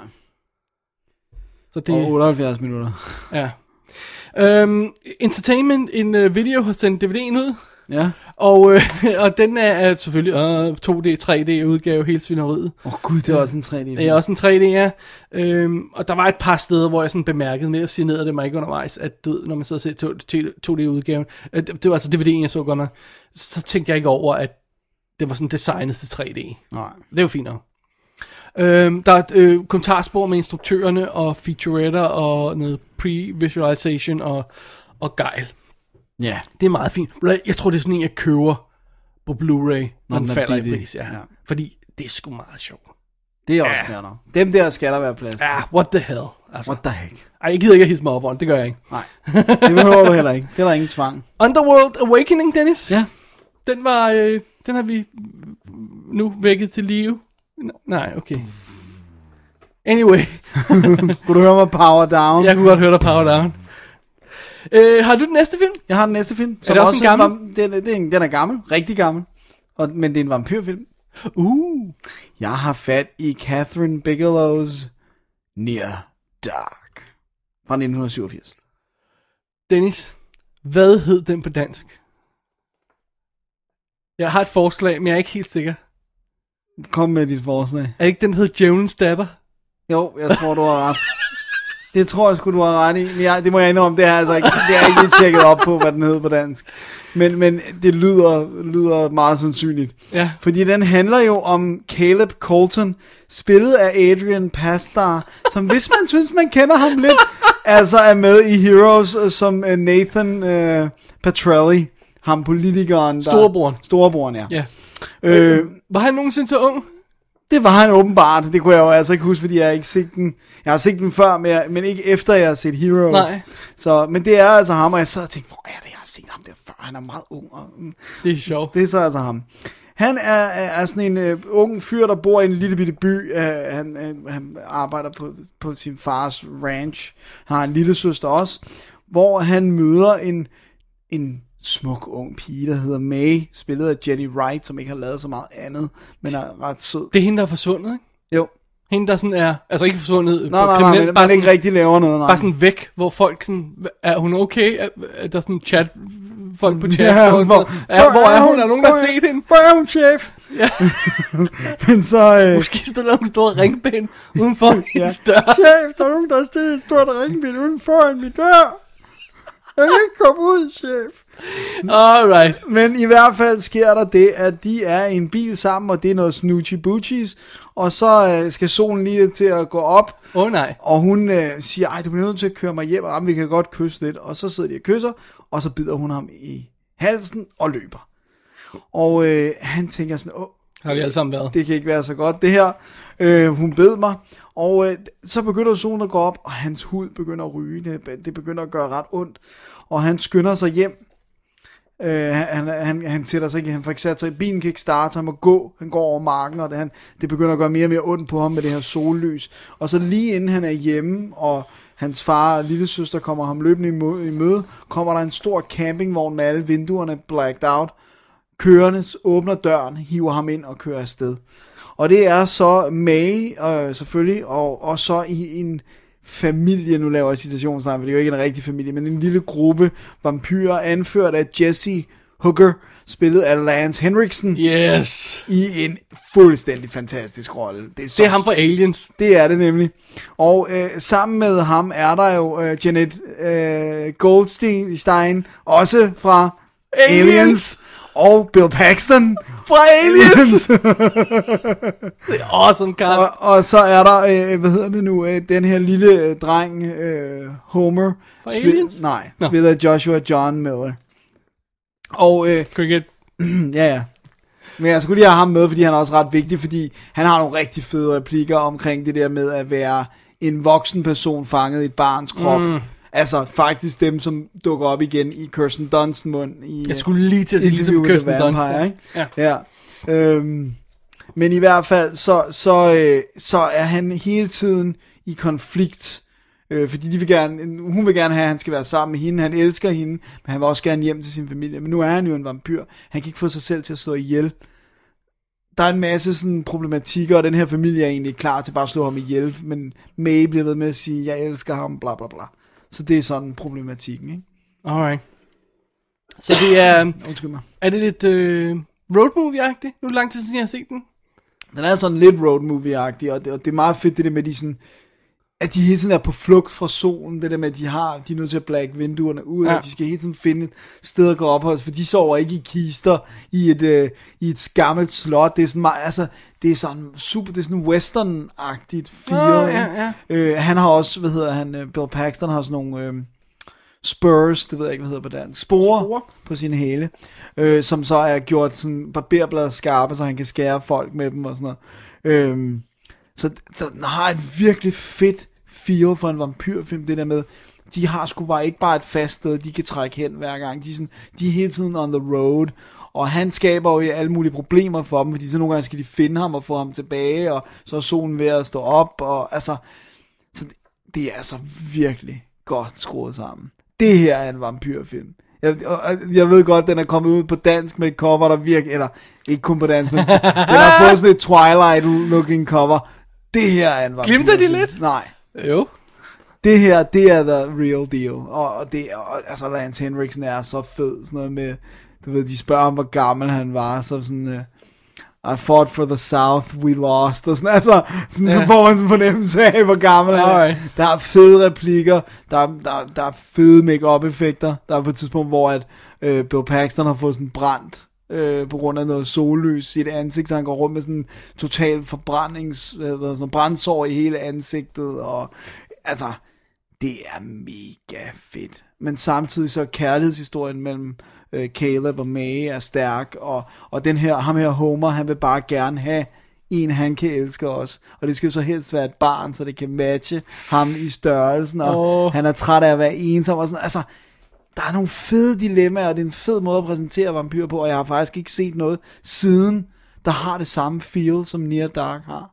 Så det, og otteoghalvfjerds minutter. Ja. Um, Entertainment in uh, Video har sendt D V D'en ud. Ja. Og, øh, og den er, er selvfølgelig uh, to D, tre D udgave, hele svineriet. Åh oh, gud, det er også en tre D. Det er også en tre D, ja. Um, og der var et par steder, hvor jeg sådan bemærkede med at sige ned af det mig ikke undervejs, at du, når man så ser to D udgaven, det, det var altså D V D'en, jeg så godt nok, så tænkte jeg ikke over, at det var sådan designet til tre D. Nej. Det er jo fint nok. Um, der er et øh, kommentarspor med instruktørerne og featuretter og noget pre-visualization og, og gejl. Ja. Yeah. Det er meget fint. Jeg tror, det er sådan en, jeg køber på Blu-ray, når den falder i pris. Ja. Ja. Fordi det er sgu meget sjovt. Det er også ja. Fair nok. Dem der skal der være plads til. Ja, what the hell. Altså. What the heck. Ej, jeg gider ikke at hisse mig op on. Det gør jeg ikke. Nej, det behøver du heller ikke. Det er der ingen tvang. Underworld Awakening, Dennis. Ja. Den var, øh, den har vi nu vækket til live. Nej, okay. Anyway. Kunne du høre mig power down? Jeg kunne godt høre dig power down. Øh, har du den næste film? Jeg har den næste film. Er det også, også en gammel? Var, den, den, den er gammel, rigtig gammel. Og, men det er en vampyrfilm. Uh. Jeg har fat i Catherine Bigelow's Near Dark fra nitten syvogfirs. Dennis, hvad hed den på dansk? Jeg har et forslag, men jeg er ikke helt sikker. Kom med dit forslag. Er det ikke den, der hedder Djævelens datter? Jo, jeg tror, du har ret. Det tror jeg sgu, du har ret i. Men jeg, det må jeg indrømme, det har altså ikke, det har ikke lige tjekket op på, hvad den hedder på dansk. Men, men det lyder, lyder meget sandsynligt. Ja. Fordi den handler jo om Caleb Colton, spillet af Adrian Pasdar, som hvis man synes, man kender ham lidt, altså er med i Heroes som Nathan uh, Petrelli, ham politikeren. Der, Storebroren. Storebroren, ja. Ja. Øh, var han nogensinde så ung? Det var han åbenbart. Det kunne jeg jo altså ikke huske, fordi jeg har ikke set den. Jeg har set den før, men, jeg, men ikke efter jeg har set Heroes. Nej. Så, men det er altså ham, og jeg sad og tænkte, hvor er det, jeg har set ham der før? Han er meget ung. Og, mm. Det er sjovt. Det er så altså ham. Han er, er sådan en uh, ung fyr, der bor i en lille bitte by. Uh, han, uh, han arbejder på, på sin fars ranch. Han har en lille søster også, hvor han møder en, en smuk ung pige, der hedder May, spillet af Jenny Wright, som ikke har lavet så meget andet, men er ret sød. Det er hende, der er forsvundet, ikke? Jo. Hende, der sådan er, altså ikke forsvundet. Nej, nej, nej, men man ikke rigtig laver noget. Nej. Bare sådan væk, hvor folk sådan, er hun okay? Er, er der sådan chat, folk på chat? Ja, hvor, hvor, er, hvor er hun? Er nogen, der har set hende? Hvor er hun, chef? Ja. Men så... Øh... Måske stiller hun stor ringbind udenfor ja. hendes dør. Chef, der er nogen, der har stillet et stort ringbind udenfor min dør. Jeg kan ikke komme ud, chef. Alright. Men i hvert fald sker der det, at de er i en bil sammen, og det er noget snoochie boochies, og så øh, skal solen lige til at gå op. Åh oh, nej. Og hun øh, siger, ej, du bliver nødt til at køre mig hjem, og vi kan godt kysse lidt. Og så sidder de og kysser, og så bider hun ham i halsen og løber. Og øh, han tænker sådan, åh, har vi alle sammen været. Det kan ikke være så godt, det her. Øh, hun bed mig. Og øh, så begynder solen at gå op, og hans hud begynder at ryge. Det, det begynder at gøre ret ondt. Og han skynder sig hjem. Øh, han, han, han sætter sig ikke, han får ikke sat sig, bilen kan ikke starte, han må gå, han går over marken, og det, han, det begynder at gøre mere og mere ondt på ham med det her sollys. Og så lige inden han er hjemme, og hans far og lille søster kommer ham løbende i møde, kommer der en stor campingvogn med alle vinduerne blacked out, kørende, åbner døren, hiver ham ind og kører afsted. Og det er så May, øh, selvfølgelig, og, og så i en familie, nu laver jeg citationstegn, for det er jo ikke en rigtig familie, men en lille gruppe vampyrer, anført af Jesse Hooker, spillet af Lance Henriksen. Yes. I en fuldstændig fantastisk rolle. Det er, så, det er ham fra Aliens. Det er det nemlig. Og øh, sammen med ham er der jo øh, Janet øh, Goldstein, også fra Aliens. Aliens. Og Bill Paxton fra Aliens. Det er awesome cast. Og, og så er der, øh, hvad hedder det nu, øh, den her lille øh, dreng, øh, Homer. Fra Aliens? Spil, nej, no. spiller Joshua John Miller. Og, øh, Cricket. ja, ja. Men jeg skulle lige have ham med, fordi han er også ret vigtig, fordi han har nogle rigtig fede replikker omkring det der med at være en voksen person fanget i et barns krop. Mm. Altså faktisk dem, som dukker op igen i Kirsten Dunsts mund. I, jeg skulle lige til at sige ligesom Kirsten Dunst. Ja. ja. Øhm, men i hvert fald, så, så, øh, så er han hele tiden i konflikt. Øh, fordi de vil gerne, hun vil gerne have, at han skal være sammen med hende. Han elsker hende, men han vil også gerne hjem til sin familie. Men nu er han jo en vampyr. Han kan ikke få sig selv til at slå ihjel. Der er en masse sådan problematikker, og den her familie er egentlig klar til bare at slå ham ihjel. Men May bliver ved med at sige, jeg elsker ham, bla bla bla. Så det er sådan problematikken, ikke? Alright. Så det er... Undskyld mig. Er det lidt øh, road movie-agtigt? Nu er det lang tid siden, jeg har set den. Den er sådan lidt road movie-agtig, og det, og det er meget fedt, det der med, de sådan, at de hele tiden er på flugt fra solen. Det der med, at de har, de er nødt til at blække vinduerne ud, ja. Og de skal hele tiden finde et sted at gå op hos, for de sover ikke i kister i et, øh, i et gammelt slot. Det er sådan meget, altså... Det er sådan super, det er sådan western-agtigt feel. Oh, ja, ja. Øh, han har også, hvad hedder han, Bill Paxton har sådan nogle øh, spurs, det ved jeg ikke, hvad hedder på dansk, sporer Spore. På sine hæle, øh, som så er gjort sådan barberblader skarpe, så han kan skære folk med dem og sådan noget. Øh, så, så den har et virkelig fedt feel for en vampyrfilm, det der med, de har sgu bare ikke bare et fast sted, de kan trække hen hver gang. De er, sådan, de er hele tiden on the road. Og han skaber jo alle mulige problemer for dem, fordi så nogle gange skal de finde ham og få ham tilbage, og så er solen ved at stå op, og altså, så det, det er altså virkelig godt skruet sammen. Det her er en vampyrfilm. Jeg, jeg ved godt, den er kommet ud på dansk med et cover, der virker, eller ikke kun på dansk, men den har fået sådan et Twilight-looking cover. Det her er en vampyrfilm. Glimter de lidt? Nej. Jo. Det her, det er the real deal. Og det, og, altså Lance Henriksen er så fed, sådan noget med... Du ved, de spørger ham, hvor gammel han var, så sådan, uh, I fought for the South, we lost, og sådan, altså, sådan, yeah. Så får man sådan en fornemmelse af, hvor gammel han er. Der er fede replikker, der er, der, der er fede make-up effekter, der er på et tidspunkt, hvor at, uh, Bill Paxton har fået sådan brændt, uh, på grund af noget sollys i et ansigt, så han går rundt med sådan total forbrændings, hvad, sådan brændsår i hele ansigtet, og altså, det er mega fedt. Men samtidig så er kærlighedshistorien mellem øh, Caleb og May er stærk, og, og den her, ham her Homer, han vil bare gerne have en, han kan elske os. Og det skal jo så helst være et barn, så det kan matche ham i størrelsen, og oh. han er træt af at være ensom, og sådan, altså, der er nogle fede dilemmaer, og det er en fed måde at præsentere vampyr på, og jeg har faktisk ikke set noget siden, der har det samme feel, som Near Dark har.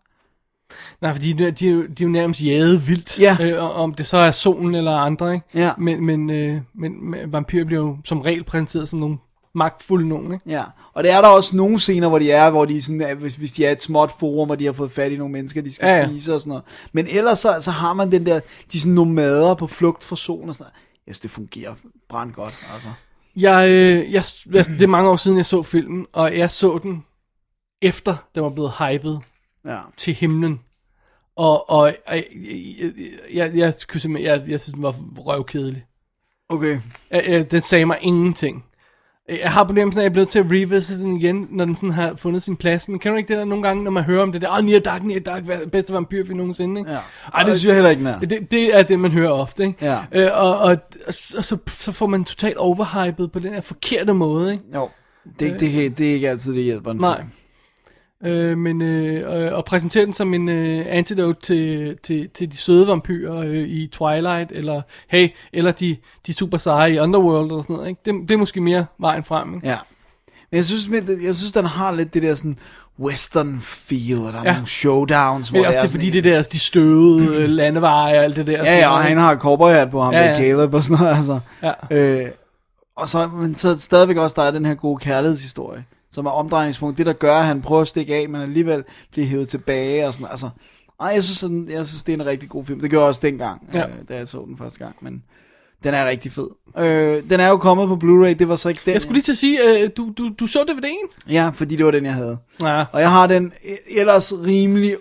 Nej, fordi de, de, de er jo nærmest jaget vildt, ja. øh, om det så er solen eller andre, ikke? Ja. Men, men, øh, men, men vampyrer bliver jo som regel præsenteret som nogle magtfulde nogen, ikke? Ja, og det er der også nogle scener, hvor de er, hvor de sådan, hvis, hvis de er et småt forum, hvor de har fået fat i nogle mennesker, de skal ja, ja. spise og sådan noget. Men ellers så, så har man den der, de sådan nomader på flugt fra solen og sådan noget. Jeg synes, det fungerer brandgodt, altså. Jeg, øh, jeg, jeg, det er mange år siden, jeg så filmen, og jeg så den efter, den var blevet hypet ja. til himlen. Og, og jeg, jeg, jeg, jeg, jeg, jeg synes, den var røvkedelig. Okay. Øh, øh, den sagde mig ingenting. Jeg har problemet sådan, at jeg er blevet til at revisit den igen, når den sådan har fundet sin plads. Men kan du ikke det der nogle gange, når man hører om det der, åh, oh, Near Dark, Near Dark, bedste vampyrfilm nogensinde, ikke? Ja. Ej, det synes jeg heller ikke mere. Det, det er det, man hører ofte, ikke? Ja. Øh, og, og, og så, så får man totalt overhypet på den her forkerte måde, ikke? Jo, det, det, det, det er ikke altid, det hjælper en Nej. film. Øh, men øh, og præsentere den som en øh, antidote til, til, til de søde vampyrer øh, i Twilight, eller hey, eller de, de super seje i Underworld og sådan noget, ikke? Det, det er måske mere vejen frem, ikke? Ja. Men jeg synes, jeg synes, den har lidt det der sådan western feel, og der er ja. nogle showdowns, hvor det er også det, fordi det der, de støvede landeveje og alt det der. Ja, ja, og han har cowboyhat på ham, ja, ja. Caleb og sådan noget, altså. Ja. Øh, og så, men så stadigvæk også, der er den her gode kærlighedshistorie, som er omdrejningspunkt. Det, der gør, at han prøver at stikke af, men alligevel bliver hævet tilbage og sådan, altså. Ej, jeg synes, sådan, jeg synes, det er en rigtig god film. Det gjorde jeg også dengang, ja. øh, da jeg så den første gang, men den er rigtig fed. Øh, den er jo kommet på Blu-ray, det var så ikke den. Jeg skulle lige til at sige, øh, du, du, du så D V D'en? Ja, fordi det var den, jeg havde. Ja. Og jeg har den ellers rimelig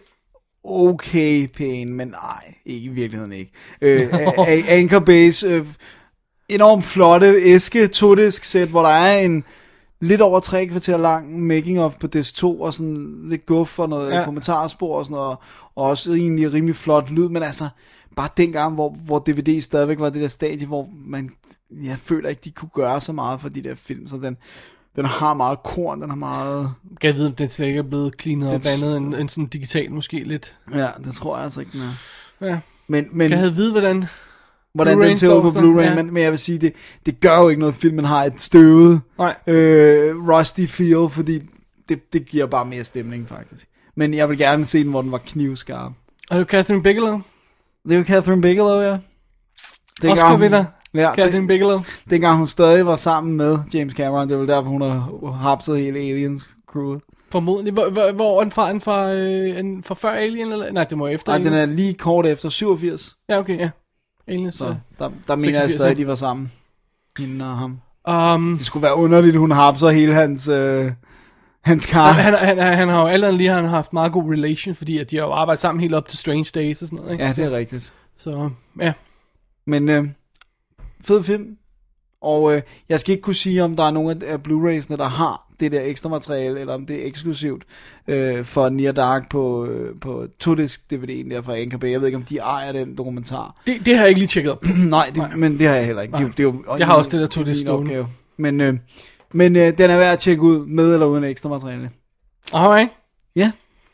okay pæn, men nej, ikke i virkeligheden ikke. Øh, Anchor Base, øh, enormt flotte æske, todisk sæt, hvor der er en lidt over tre kvarter lang making of på D S to, og sådan lidt guf og noget ja. kommentarspor og sådan noget, og også egentlig rimelig flot lyd, men altså, bare dengang, hvor, hvor D V D stadigvæk var det der stadie, hvor man, jeg føler ikke, de kunne gøre så meget for de der film, så den, den har meget korn, den har meget... Jeg ved, om den slet ikke er blevet cleanet op andet end, end sådan digital måske lidt. Ja, det tror jeg altså ikke, den er. Ja. Men, men, jeg havde vide, hvordan... Hvordan den ser ud på Blu-ray, ja. men, men jeg vil sige, det, det gør jo ikke noget, filmen har et støvet, øh, rusty feel, fordi det, det giver bare mere stemning, faktisk. Men jeg vil gerne se den, hvor den var knivskarp. Er det Catherine Bigelow? Det er jo Catherine Bigelow, ja. Oscar-vinder, ja, Catherine det, Bigelow. Dengang hun stadig var sammen med James Cameron, det var derfor, hun har hapset hele Aliens-crewet. Formodentlig. Hvor, hvor, hvor er den fra? En fra, øh, en fra før Alien? Eller? Nej, det må efter Nej, den er lige kort efter syvogfirs. Ja, okay, ja. Aliens, så der, der mener jeg stadig, de var sammen. Hende og ham. Um, det skulle være underligt, hun hapser hele hans... Øh, hans cast. Han, han, han, han har jo allerede lige han har haft meget god relation, fordi at de har jo arbejdet sammen helt op til Strange Days og sådan noget, ikke? Ja, det er rigtigt. Så, ja. Men, øh, fed film. Og øh, jeg skal ikke kunne sige, om der er nogen af Blu-rays'ene, der har det der ekstra materiale, eller om det er eksklusivt øh, for Near Dark på, øh, på to-disk D V D'en der fra Anchor Bay. Jeg ved ikke, om de ejer den dokumentar. Det, det har jeg ikke lige tjekket op. Nej, det, Nej, men det har jeg heller ikke. Det, det er jo, jeg har også det der to-disk stående. Men, øh, men øh, den er værd at tjekke ud, med eller uden ekstra materiale. Alright. Ja.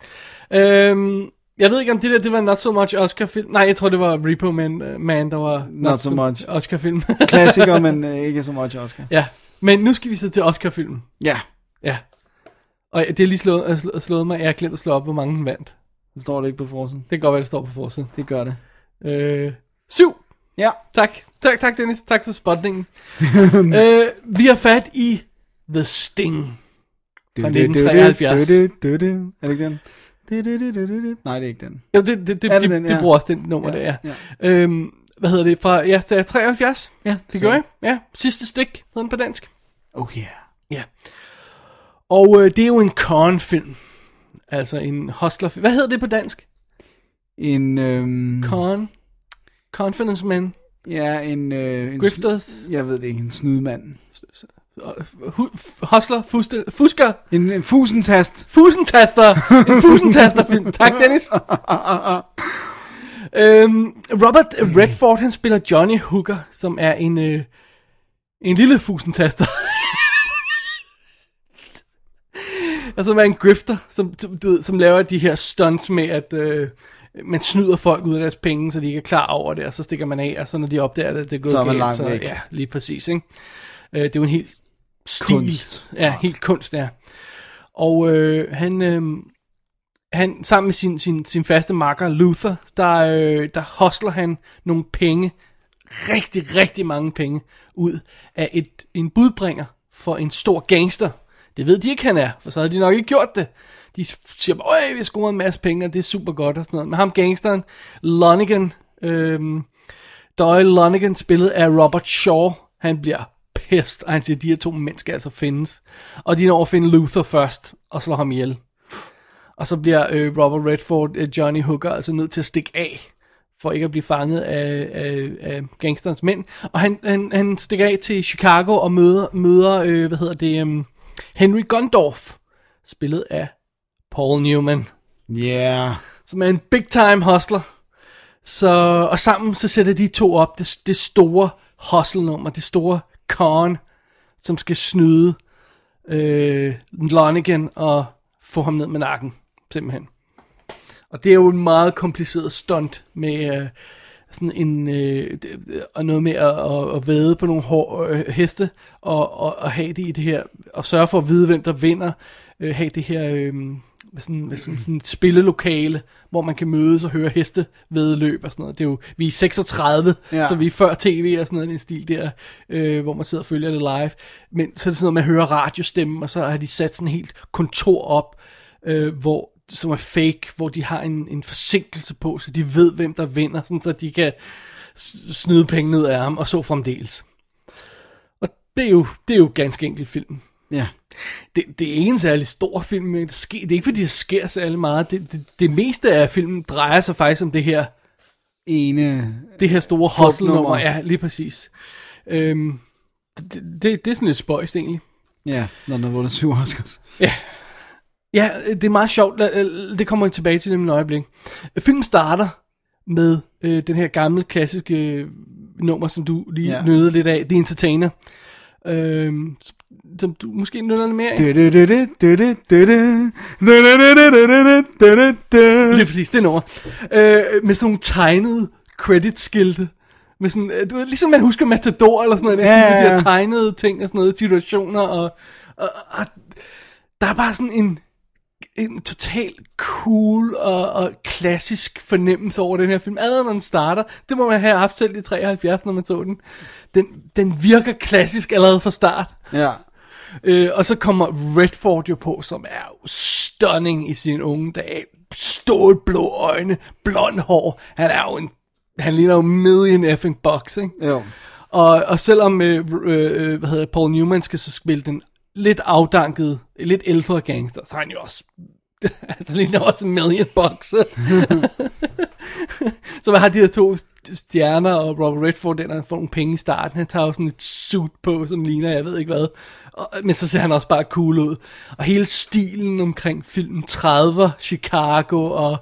Øhm, jeg ved ikke, om det der, det var Not So Much Oscar-film. Nej, jeg tror, det var Repo Man, uh, Man der var Not, not So Much Oscar-film. Klassiker, men øh, ikke så much Oscar. Ja, men nu skal vi så til Oscar-filmen. Ja. Ja. Og det er lige slået, slået mig, jeg har glemt at slå op, hvor mange den vandt. Det står det ikke på forsiden. Det kan godt være, det står på forsiden. Det gør det. Øh, syv. Ja. Tak. Tak, tak Dennis. Tak for spotningen. øh, vi har fat i The Sting fra nitten treoghalvfjerds. Er det ikke den? Nej, det er ikke den. Jo, det, det, det, det, det, det, det bruger også den nummer, ja, der, ja. ja. Øhm, hvad hedder det? Fra, ja, til treoghalvfjerds? Ja. Det gør jeg. Ja, Sidste Stik hedder den på dansk. Oh yeah. Ja. Og øh, det er jo en con-film. Altså en hustlerfilm. Hvad hedder det på dansk? En... Øhm... Con? Confidence Man? Ja, en... Øh, en Grifters? Jeg ved det ikke, en snydemand. Hustler, fuste, fusker. En, en fusentast. Fusentaster. En fusentasterfilm. Tak, Dennis. øhm, Robert Redford, han spiller Johnny Hooker, som er en, øh, en lille fusentaster. altså, som er en grifter, som, du ved, som laver de her stunts med, at øh, man snyder folk ud af deres penge, så de ikke er klar over det, og så stikker man af, og så når de opdager det, det er gået så er galt. langt Så væk. ja, lige præcis, ikke? Øh, det er jo en helt stil. Kunst. Ja, helt kunst, ja. Og øh, han, øh, han, sammen med sin, sin, sin faste makker, Luther, der, øh, der hustler han nogle penge, rigtig, rigtig mange penge, ud af et, en budbringer for en stor gangster. Det ved de ikke, han er, for så havde de nok ikke gjort det. De siger bare, øj, vi har scoret en masse penge, og det er super godt og sådan noget. Men ham gangsteren, Lonigan, øh, Doyle Lonigan, spillet af Robert Shaw, han bliver pissed, og han siger, de her to mennesker altså findes. Og de når at finde Luther først, og slår ham ihjel. Og så bliver øh, Robert Redford, øh, Johnny Hooker, altså nødt til at stikke af, for ikke at blive fanget af, af, af gangsterens mænd. Og han, han, han stikker af til Chicago og møder, møder øh, hvad hedder det, um, Henry Gondorff, spillet af Paul Newman. Yeah. Som er en big time hustler. Så, og sammen så sætter de to op det, det store hustle-nummer, det store con, som skal snyde øh, Lonnegan og få ham ned med nakken, simpelthen. Og det er jo en meget kompliceret stunt med øh, sådan en øh, og noget med at, at, at væde på nogle hår, øh, heste og, og, og have det i det her og sørge for at vide hvem der vinder, øh, have det her øh, sådan, sådan, sådan et spillelokale, hvor man kan mødes og høre heste væddeløb og sådan noget. Det er jo, vi er seksogtredive, ja. Så vi er før tv og sådan noget, en stil der, øh, hvor man sidder og følger det live. Men så er det sådan noget, man hører radiostemmen, og så har de sat sådan et helt kontor op, øh, hvor som er fake, hvor de har en, en forsinkelse på, så de ved, hvem der vinder, sådan, så de kan snyde penge ned af ham, og så fremdeles. Og det er jo, det er jo ganske enkelt film. Ja. Det, det er ikke en særlig stor film, men det, sker, det er ikke, fordi det sker særlig meget. Det, det, det meste af filmen drejer sig faktisk om det her ene det her store hustle-nummer. Ja, lige præcis. Øhm, det, det, det er sådan lidt spøjst, egentlig. Ja, når den har vundet syv Oscars. Ja. Ja, det er meget sjovt. Det kommer jeg tilbage til dem i et øjeblik. Filmen starter med øh, den her gamle, klassiske øh, nummer, som du lige ja. nødede lidt af. The Entertainer. Øh, som du måske nødder lidt mere af. Lige præcis, det nummer. Øh, med sådan nogle tegnede credit-skilte. Med sådan, du ved, ligesom man husker Matador eller sådan noget. Ja, ja, ja. De her tegnede ting og sådan noget, situationer. Og, og, og der er bare sådan en en total cool og, og klassisk fornemmelse over den her film. Allerede når den starter, det må man have haft selv i treoghalvfjerds, når man så den. Den, den virker klassisk allerede fra start. Ja. Øh, og så kommer Redford jo på, som er jo stunning i sin unge dag. Stålblå øjne, blond hår. Han er jo en, han ligner jo million effing bucks, ikke? Jo. Og, og selvom øh, øh, hvad hedder Paul Newman skal så spille den lidt afdanket, lidt ældre gangster, så er han jo også, altså ligner også en million bucks. Så man har de her to stjerner, og Robert Redford, den har fået nogle penge i starten, han tager jo sådan et suit på, som ligner, jeg ved ikke hvad, og, men så ser han også bare cool ud. Og hele stilen omkring filmen, trediver, Chicago, og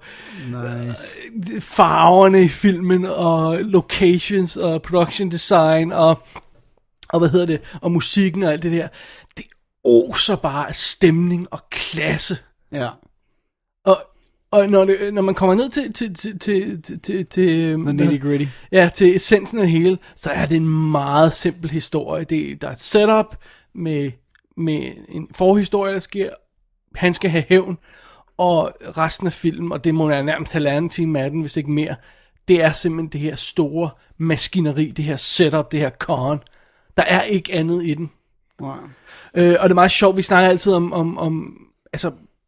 nice. farverne i filmen, og locations, og production design, og, og hvad hedder det, og musikken og alt det der, det oser bare af stemning og klasse. Ja. Og, og når, det, når man kommer ned til til til til til, til, til the nitty gritty. Ja, til essensen af det hele, så er det en meget simpel historie. Det, der er et setup med med en forhistorie, der sker. Han skal have hævn, og resten af filmen, og det må være nærmest halvanden time af den, hvis ikke mere, det er simpelthen det her store maskineri, det her setup, det her con. Der er ikke andet i den. Wow. Øh, og det er meget sjovt, vi snakker altid om, om, om altså,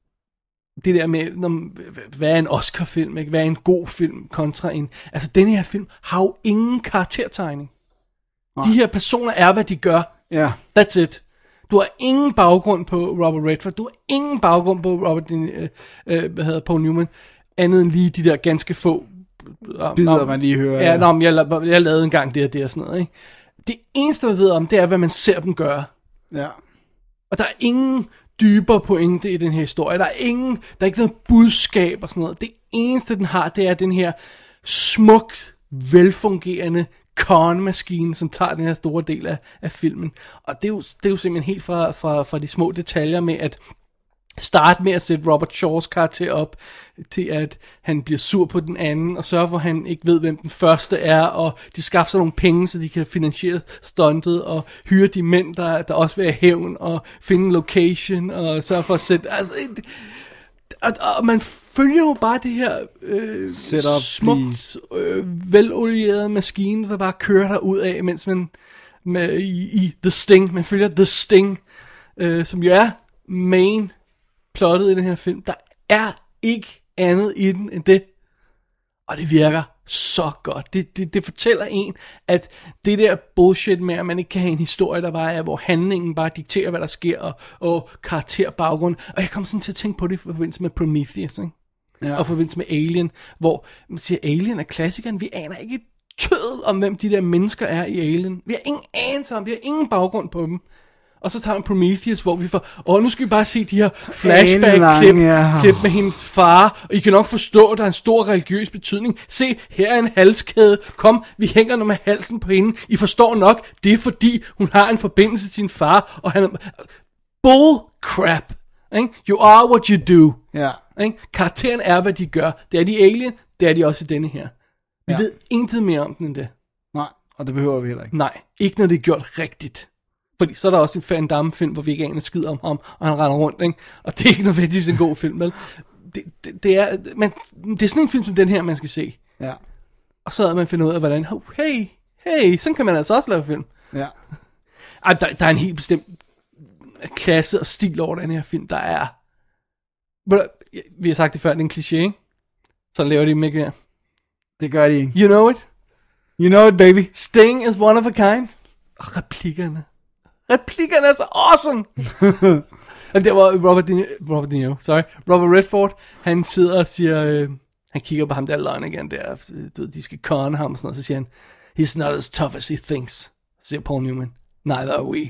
det der med, når, hvad er en Oscar-film, ikke? Hvad er en god film kontra en, altså denne her film har jo ingen karaktertegning. Wow. De her personer er, hvad de gør. Yeah. That's it. Du har ingen baggrund på Robert Redford, du har ingen baggrund på Robert, øh, øh, hvad hedder Paul Newman, andet end lige de der ganske få bidder, man lige hører. Ja, ja. Nå, jeg, jeg lavede engang det og det og sådan noget, ikke? Det eneste, man ved om, det er, hvad man ser dem gøre. Ja. Og der er ingen dybere pointe i den her historie. Der er ingen, der er ikke noget budskab og sådan noget. Det eneste, den har, det er den her smukt, velfungerende con-maskine, som tager den her store del af, af filmen. Og det er, jo, det er jo simpelthen helt fra, fra, fra de små detaljer med at starte med at sætte Robert Shaws karakter op, til at han bliver sur på den anden, og sørge for, at han ikke ved, hvem den første er, og de skaffer sig nogle penge, så de kan finansiere stuntet, og hyre de mænd, der, der også vil have hævn, og finde en location, og sørge for at sætte... Altså, et, og, og man følger jo bare det her øh, smukt, øh, velolierede maskine, der bare kører der ud af, mens man med, i, i The Sting, man følger The Sting, øh, som jo er main plottet i den her film. Der er ikke andet i den end det. Og det virker så godt. Det, det, det fortæller en, at det der bullshit med, at man ikke kan have en historie, der bare er, hvor handlingen bare dikterer, hvad der sker, og, og karakterbaggrund. Og jeg kom sådan til at tænke på det i forbindelse med Prometheus, ikke? ja. og forbindelse med Alien, hvor man siger, Alien er klassikeren, vi aner ikke et tødel om, hvem de der mennesker er i Alien. Vi har ingen anelse om, vi har ingen baggrund på dem. Og så tager man Prometheus, hvor vi får, åh, nu skal vi bare se de her flashback-klip ja. klip med hendes far, og I kan nok forstå, at der er en stor religiøs betydning. Se, her er en halskæde. Kom, vi hænger nu med halsen på hende. I forstår nok, det er fordi, hun har en forbindelse til sin far, og han bull crap. Ikke? You are what you do. Ja. Ikke? Karakteren er, hvad de gør. Det er de Alien, det er de også i denne her. Vi ja. ved intet mere om den end det. Nej, og det behøver vi heller ikke. Nej, ikke når det er gjort rigtigt. Fordi så er der også en Van Damme-film, hvor vi ikke aner skid om ham, og han render rundt, ikke? Og det er ikke nødvendigvis en god film, vel? Det, det, det, er, man, det er sådan en film som den her, man skal se. Ja. Og så er man finder ud af, hvordan, oh, hey, hey, sådan kan man altså også lave film. Ja. Ej, der, der er en helt bestemt klasse og stil over den her film, der er... Vi har sagt det før, det er en kliché, ikke? Så laver de dem ikke mere. Det gør de ikke. You know it? You know it, baby. Sting is one of a kind. Og replikkerne. Replikkerne er så awesome. Og det var Robert De, Robert De Niro, sorry. Robert Redford, han sidder og siger, øh, han kigger på ham der løgn igen der, du ved, de skal conne ham og sådan noget, så siger han, he's not as tough as he thinks, så siger Paul Newman, neither are we.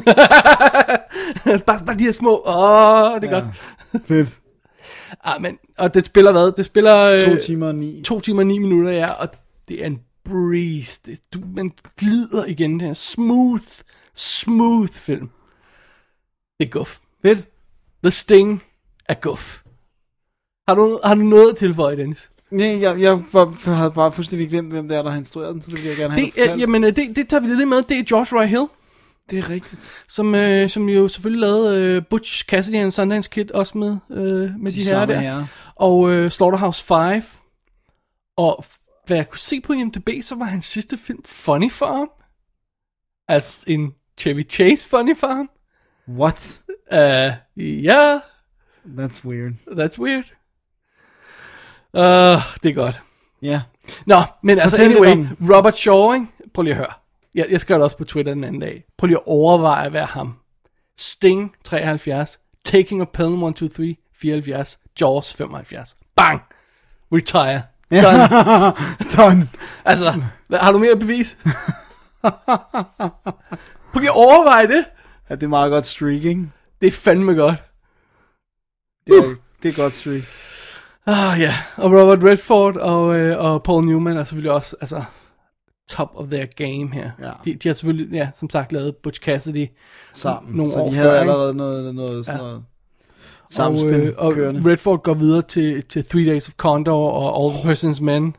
bare, bare de her små, åh, det er ja, godt. Fedt. Ah, men, og det spiller hvad? Det spiller... Øh, to timer og ni. To timer og ni minutter, ja, og det er en breeze. Det, du, man glider igen, det her smooth, smooth film. Det er guf. Fedt. The Sting er guf. Har du, har du noget at tilføje, Dennis? Nej, jeg, jeg var, havde bare fuldstændig glemt, hvem det er, der har instrueret den, så det vil jeg gerne have det, øh, Jamen, det, det tager vi lidt med. Det er George Roy Hill. Det er rigtigt. Som, øh, som jo selvfølgelig lavede øh, Butch Cassidy and Sundance Kid også med, øh, med de, de her der. Herre. Og øh, Slaughterhouse five. Og hvad jeg kunne se på I M D B, så var hans sidste film Funny Farm. Altså en Chevy Chase Funny Farm. What? Uh, ja. Yeah. That's weird. That's weird. Uh, det er godt. Ja. Yeah. Nå, men altså Fortæl anyway, Robert Shaw, ikke? Prøv lige at høre. Jeg, jeg skrev det også på Twitter den anden dag. Prøv lige at overveje at være ham. Sting, treoghalvfjerds. Taking a Pelham, one two three, fireoghalvfjerds. Jaws, femoghalvfjerds. Bang! Retire. Done. Done. Altså, hvad, har du mere bevis? Prøv lige at overveje det. Ja, det er meget godt streaking. Det er fandme godt. Det er, uh. det er godt streak. Ah ja, yeah. Og Robert Redford og, øh, og Paul Newman er selvfølgelig også, altså... top of their game her. Ja. De, de har selvfølgelig, ja, som sagt, lavet Butch Cassidy sammen, nogle så år de havde før, allerede noget, noget sådan ja. noget samspil og, øh, og Redford går videre til, til Three Days of Condor og All the Person's Men.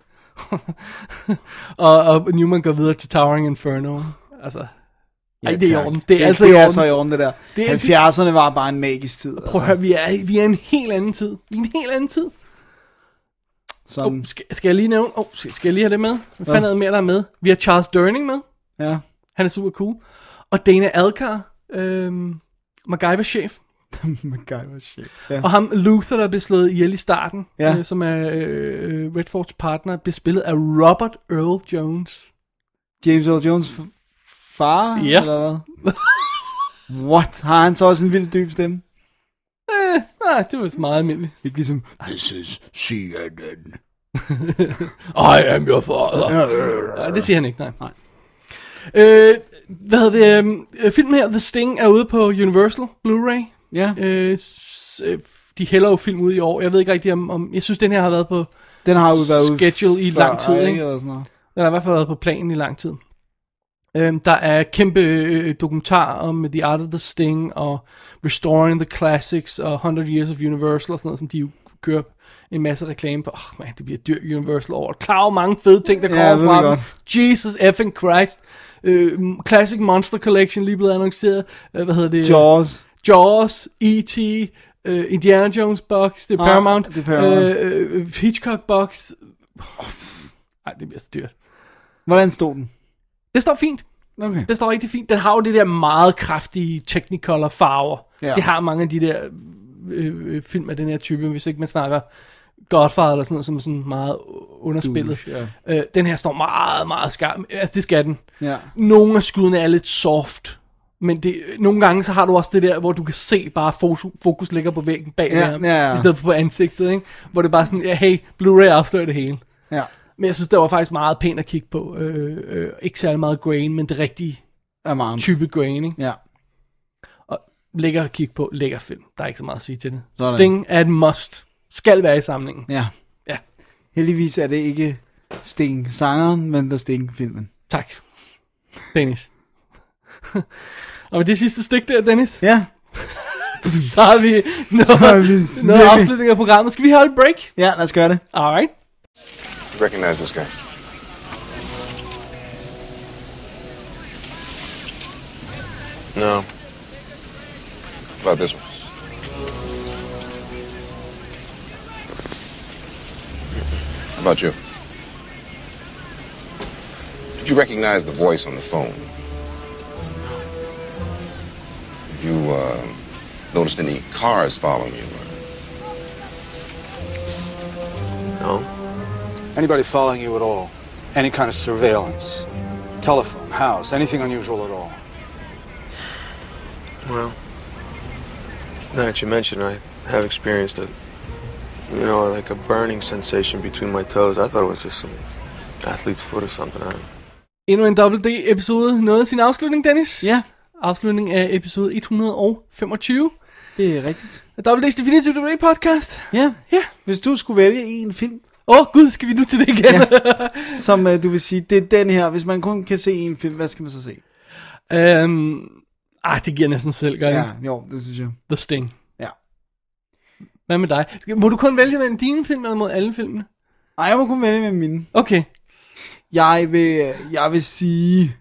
og, og Newman går videre til Towering Inferno. Altså, ja, ej, det er i orden. Det er, det, altså det i er orden. så i orden, det der. Det er, halvfjerdserne var bare en magisk tid. Prøv at høre, vi er, vi er en helt anden tid. Vi er en helt anden tid. Som... Oh, skal, skal jeg lige nævne? Oh, skal, skal jeg lige have det med? Hvad fanden er det mere, der er med? Vi har Charles Durning med. Ja. Han er super cool. Og Dana Alcar, øhm, MacGyver-chef. MacGyver-chef. Ja. Og ham Luther, der blev slået ihjel i starten, ja. øh, som er øh, Redfords partner, blev spillet af Robert Earl Jones. James Earl Jones far? Ja. Eller hvad? What? Har han så også en vild dyb stemme? Eh, nej, det var meget almindeligt. Ikke ligesom, this is C N N. I am your father. Nej, det siger han ikke, nej. nej. Øh, hvad hedder det? Øh, filmen her, The Sting, er ude på Universal Blu-ray. Ja. Øh, s- øh, de hælder jo film ud i år. Jeg ved ikke rigtig om, om... Jeg synes, den her har været på... Den har jo været ude schedule i lang tid, ikke? Eller sådan noget. Den har i hvert fald været på planen i lang tid. Øhm, der er kæmpe øh, dokumentar om The Art of the Sting og Restoring the Classics og hundred Years of Universal og sådan noget, som de jo kører en masse reklame for. Åh, oh, man, det bliver dyrt Universal over. Klar over mange fede ting, der kommer ja, fra dem. Jesus effing Christ. Øh, Classic Monster Collection lige blevet annonceret. Øh, hvad hedder det? Jaws. Jaws, E T, øh, Indiana Jones box, det er ah, Paramount. Det er Paramount. Øh, øh, Hitchcock box. Ej, det bliver så dyrt. Hvordan stod den? Det står fint. Okay. Det står rigtig fint. Den har jo det der meget kraftige Technicolor farver. Ja. Det har mange af de der øh, film af den her type, hvis ikke man snakker Godfather eller sådan noget, som er sådan meget underspillet. Douche, ja. øh, den her står meget, meget skarp. Altså, det skal den. Ja. Nogle af skuddene er lidt soft. Men det, nogle gange så har du også det der, hvor du kan se bare fokus, fokus ligger på væggen bag Ja, ham, ja, ja. i stedet for på ansigtet, ikke? Hvor det bare sådan, ja, hey, Blu-ray afslører det hele. Ja. Men jeg synes, det var faktisk meget pænt at kigge på. Øh, øh, ikke særlig meget grain, men det rigtige Er meget. type grain, ikke? Ja. Og lækker at kigge på, lækker film. Der er ikke så meget at sige til det. Sådan. Sting er et must. Skal være i samlingen. Ja. Ja. Heldigvis er det ikke Sting sangeren, men der Sting filmen. Tak. Dennis. Og med det sidste stik der, Dennis, Ja. så har vi noget, Så har vi noget virkelig- afslutning af programmet. Skal vi holde et break? Ja, lad os gøre det. Alright. You recognize this guy? No. About this one? About you? Did you recognize the voice on the phone? Have you uh, noticed any cars following you? No. Anybody following you at all? Any kind of surveillance? Telephone, house, anything unusual at all? Well, now that you mention it, I have experienced it. You know, like a burning sensation between my toes. I thought it was just some athlete's foot or something. I don't know. Endnu en Double D-episode nåede sin afslutning, Dennis. Ja, Afslutning af episode et hundrede og femogtyve. det er rigtigt. af Double D's Definitive D V D podcast. Ja. Ja. Hvis du skulle vælge en film, Åh, oh, gud, skal vi nu til det igen? Ja. som uh, du vil sige, det er den her. Hvis man kun kan se en film, hvad skal man så se? Øhm, ah, det giver næsten selv, gør det? Ja, jo, det synes jeg. The Sting. Ja. Hvad med dig? Skal, må du kun vælge mellem dine film, eller mod alle filmene? Ej, jeg må kun vælge med mine. Okay. Jeg vil, jeg vil sige...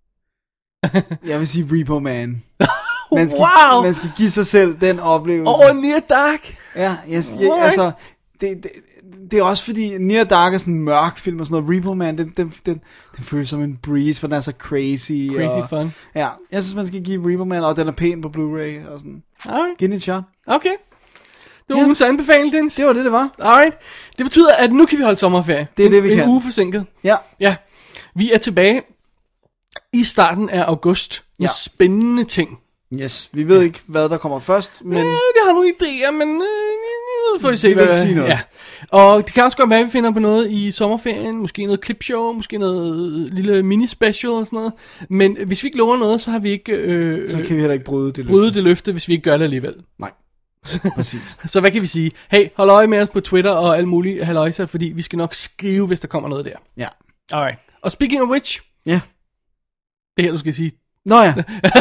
jeg vil sige Repo Man. Man skal, Wow! man skal give sig selv den oplevelse. Åh, oh, Near Dark! Ja, jeg, jeg, altså... Det, det, det er også fordi Near Dark er sådan en mørk film og sådan noget. Repo Man, den, den, den, den føles som en breeze, for den er så crazy. Crazy og, fun. Ja, jeg synes man skal give Repo Man, og den er pæn på Blu-ray og sådan. Alright. Giv den et shot. Okay. Det var Ja. ugens anbefaling, Dennis. Det var det, det var. Alright. Det betyder, at nu kan vi holde sommerferie. Det er det, vi en, kan. En uge forsinket. Ja. Ja. Vi er tilbage i starten af august med Ja. spændende ting. Yes, vi ved ikke, hvad der kommer først, men... Ja, vi har nogle idéer, men øh, nu får vi se, Vi vil hvad ikke sige noget. Ja. Og det kan også godt være, at vi finder på noget i sommerferien. Måske noget clipshow, måske noget lille mini-special og sådan noget. Men hvis vi ikke lover noget, så har vi ikke øh, Så kan vi heller ikke bryde det løfte. bryde det løfte, hvis vi ikke gør det alligevel. Nej, præcis. Så hvad kan vi sige? Hey, hold øje med os på Twitter og alt muligt halløjser, fordi vi skal nok skrive, hvis der kommer noget der. Ja. Alright. Og speaking of which, Ja. det her du skal sige. Nå ja.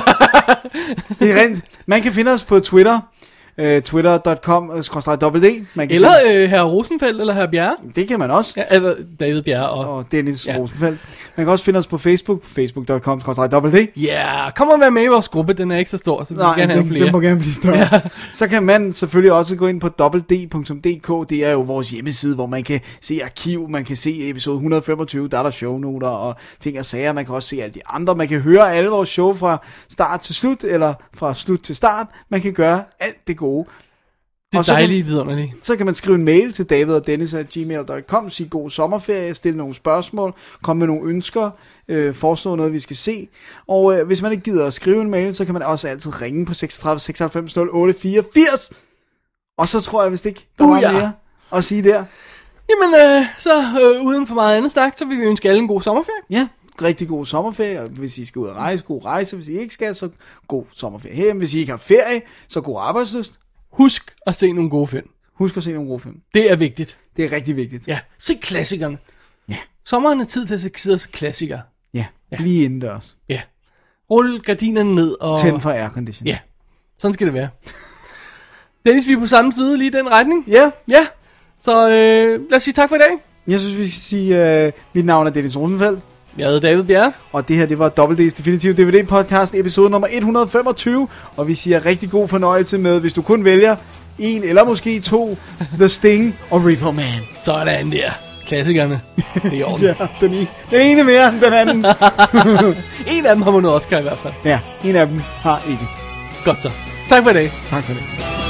Det er rent. Man kan finde os på Twitter. Uh, twitter punktum com skråstreg dobbelt d. Man kan Eller finde... øh, herr Rosenfeldt, eller herr Bjerre. Det kan man også. Ja, altså David Bjerre og... Og Dennis Ja. ja. Rosenfeldt. Man kan også finde os på Facebook. facebook punktum com skråstreg dobbelt d. Ja, yeah, kom og vær med i vores gruppe, den er ikke så stor, så vi Nej, vil gerne have den, flere. den må gerne blive større. Ja. Ja. Så kan man selvfølgelig også gå ind på dobbelt d punktum d k. Det er jo vores hjemmeside, hvor man kan se arkiv, man kan se episode et hundrede og femogtyve, der er der shownoter og ting og sager. Man kan også se alle de andre. Man kan høre alle vores show fra start til slut, eller fra slut til start. Man kan gøre alt det gode. Det er Og så kan- dejligt vidunderligt. Så kan man skrive en mail til david og dennis at gmail punktum com, sige god sommerferie, stille nogle spørgsmål, komme med nogle ønsker, øh, foreslå noget, vi skal se. Og øh, hvis man ikke gider at skrive en mail, så kan man også altid ringe på seksogtredive seksoghalvfems nul otte fireogfirs. Og så tror jeg, hvis det ikke der Uh, var ja. mere at sige der. Jamen, øh, så øh, uden for meget andet snak, så vil vi ønske alle en god sommerferie. Ja, rigtig god sommerferie. Og hvis I skal ud og rejse, god rejse. Hvis I ikke skal, så god sommerferie hjemme. Hvis I ikke har ferie, så god arbejdslyst. Husk at se nogle gode film. Husk at se nogle gode film. Det er vigtigt. Det er rigtig vigtigt. Ja, se klassikerne. Ja. Sommeren er tid til at se sidde og se klassikere. Ja, lige indendørs. Ja. Rul gardinerne ned og... Tænd for aircondition. Ja, sådan skal det være. Dennis, vi er på samme side lige i den retning. Ja. Ja, så øh, lad os sige tak for i dag. Jeg synes, vi skal sige, uh, mit navn er Dennis Rosenfeldt. Jeg hedder David Bjerre. Og det her, det var Double D's Definitive D V D podcast, episode nummer et hundrede og femogtyve. Og vi siger rigtig god fornøjelse med, hvis du kun vælger en eller måske to, The Sting og Repo Man. Sådan der. Klassikerne. Det er i orden. Ja, den, ene, den ene mere end den anden. En af dem har vundet Oscar i hvert fald. Ja, en af dem har ikke. Godt så. Tak for i dag. Tak for det.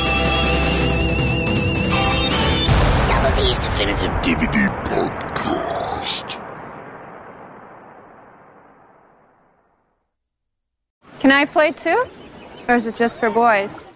Double D's Definitive D V D podcast. Can I play too? Or is it just for boys?